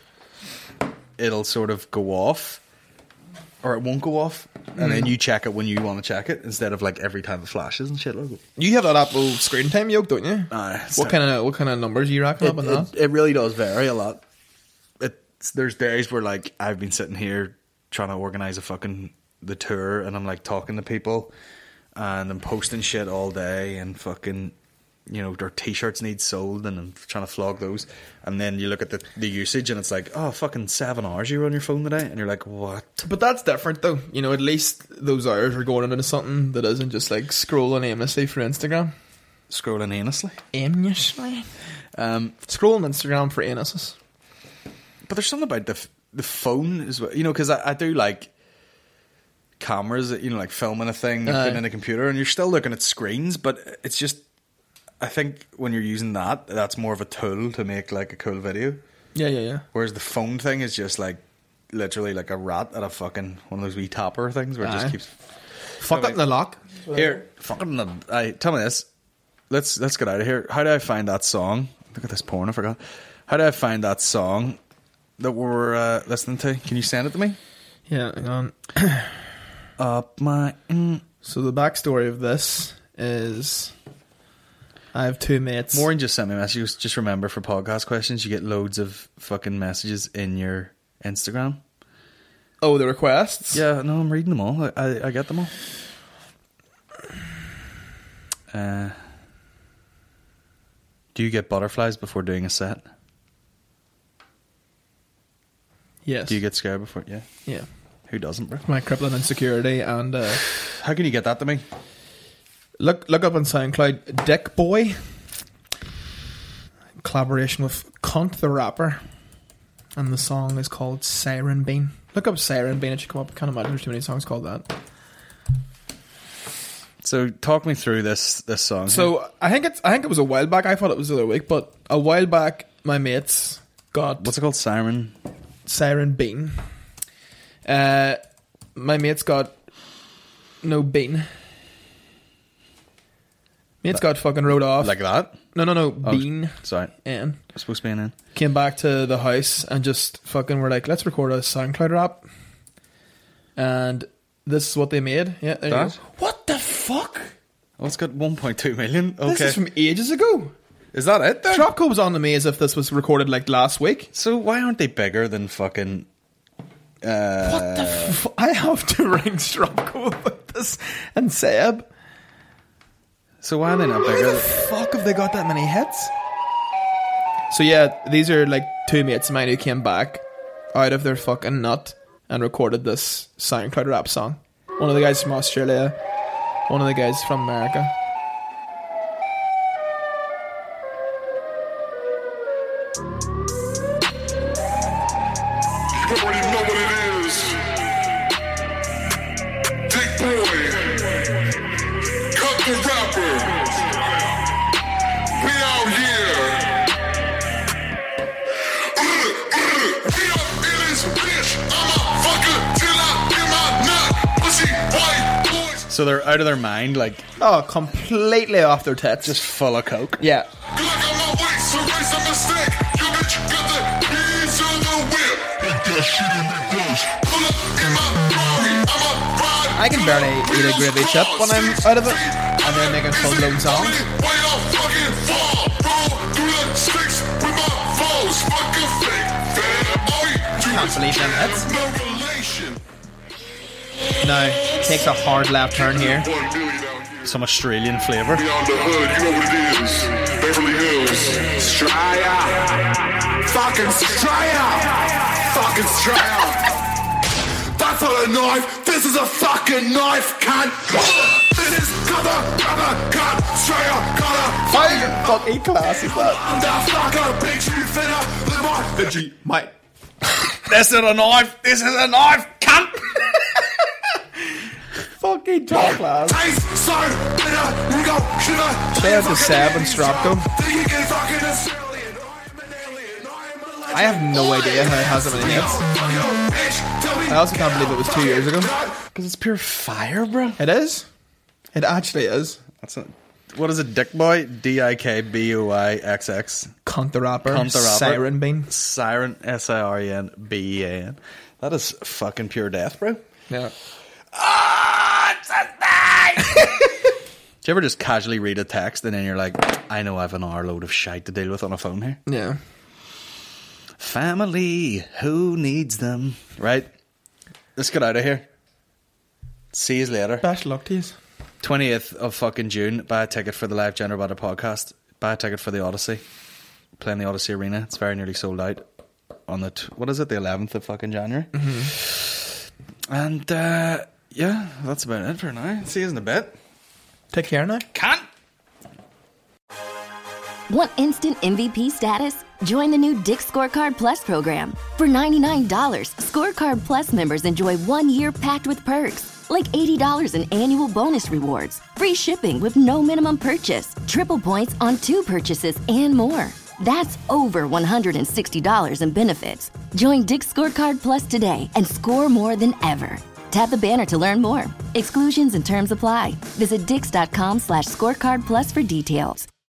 it'll sort of go off. Or it won't go off, and mm. then you check it when you want to check it instead of like every time it flashes and shit. Like, you have that Apple Screen Time yoke, don't you? Uh, what kind of what kind of numbers are you racking it, up on it, that? It really does vary a lot. It's, there's days where like I've been sitting here trying to organise a fucking the tour, and I'm like talking to people, and I'm posting shit all day, and fucking, you know, their t-shirts need sold, and I'm trying to flog those, and then you look at the, the usage, and it's like, oh, fucking seven hours you were on your phone today, and you're like, what? But that's different though, you know, at least those hours are going into something that isn't just like scrolling aimlessly for Instagram. Scrolling aimlessly? Aimlessly? Um, scrolling Instagram for anuses. But there's something about the the phone as well, you know, because I, I do like cameras, you know, like filming a thing, uh, putting in a computer, and you're still looking at screens, but it's just, I think when you're using that, that's more of a tool to make like a cool video. Yeah, yeah, yeah. Whereas the phone thing is just like literally like a rat at a fucking one of those wee tapper things where it Aye. just keeps fuck up in the lock. Here, fuck up in the. I tell me this. Let's let's get out of here. How do I find that song? Look at this porn. I forgot. How do I find that song that we're uh, listening to? Can you send it to me? Yeah, hang on. Up my. Mm. So the backstory of this is, I have two mates. Maureen just sent me messages. Just remember, for podcast questions, you get loads of fucking messages in your Instagram. Oh, the requests? Yeah, no, I'm reading them all. I, I, I get them all. Uh, do you get butterflies before doing a set? Yes. Do you get scared before? Yeah. Yeah. Who doesn't, bro? My crippling insecurity and... Uh, how can you get that to me? Look look up on SoundCloud, Dick Boy. Collaboration with Cunt the Rapper. And the song is called Siren Bean. Look up Siren Bean, it should come up. I can't imagine there's too many songs called that. So talk me through this this song. So here. I think it's I think it was a while back. I thought it was the other week, but a while back my mates got... What's it called? Siren? Siren Bean. Uh, my mates got... No, Bean. Mate's got fucking rode off. Like that? No, no, no. Oh, Bean. Sorry. N. It's supposed to be an N. Came back to the house and just fucking were like, let's record a SoundCloud rap. And this is what they made. Yeah, there That? you go. What the fuck? Oh, it's got one point two million. Okay. This is from ages ago. Is that it then? Dropco was on to me as if this was recorded like last week. So why aren't they bigger than fucking... Uh, What the f- I have to ring Dropco about this and Seb. So why are they not Why bigger? the fuck have they got that many hits? So yeah, these are like two mates of mine who came back out of their fucking nut and recorded this SoundCloud rap song. One of the guys from Australia, one of the guys from America. You already know what it is. Big boy. Cut the rapper. We out here. We up in this bitch. I'm a fucker till I get my nut. Pussy white boys. So they're out of their mind, like Oh, completely off their tits. just full of coke. Yeah. Good luck on my way, so raise a mistake. You bitch got the keys to the whip. Put that shit in the ghost. Pull up in my Ferrari. I'm a ride. I can barely eat a gravy chip when I'm out of it. And they're making full blown songs. Wait, I'll fucking fall. Roll through the sticks with my foes. Fucking fake. All we do Can't is believe them hits. no relation. Now, takes a hard left turn here. One million out here. Some Australian flavour. Beyond the hood, you know what it is. Beverly Hills. Straya. Fucking Straya. Fucking Straya. That's not a knife. This is a fucking knife, cunt. This is cover, cover, cunt. Straya, cutter. How fucking class is that? Motherfucker, bitch, you finna live on The G, mate. This is a knife. This is a knife, cunt. Fucking top class. taste so bitter. You go, shiver. Shout out to Seb and Stropco. Think you can fucking Australian. I'm an alien. I'm a I have no idea how it has so many hits. I also can't believe it was two years ago. Because it's pure fire, bro. It is. It actually is. That's a, what is it, Dick Boy? D I K B O I X X. Cunt the rapper. Cunt the rapper. Siren Bean. Siren, S I R E N B E A N. That is fucking pure death, bro. Yeah. Oh, it's a knife! Do you ever just casually read a text and then you're like, I know I have an hour load of shite to deal with on a phone here? Yeah. Family, who needs them? Right? Let's get out of here. See you later. Best luck to you. twentieth of fucking June. Buy a ticket for the live Gender Butter podcast. Buy a ticket for the Odyssey. Playing the Odyssey Arena. It's very nearly sold out. On the, t- what is it, the eleventh of fucking January. Mm-hmm. And, uh, yeah, that's about it for now. See you in a bit. Take care now. Can't. Want instant M V P status? Join the new Dick's Scorecard Plus program. For ninety-nine dollars, Scorecard Plus members enjoy one year packed with perks, like eighty dollars in annual bonus rewards, free shipping with no minimum purchase, triple points on two purchases, and more. That's over one hundred sixty dollars in benefits. Join Dick's Scorecard Plus today and score more than ever. Tap the banner to learn more. Exclusions and terms apply. Visit dix.com slash scorecard plus for details.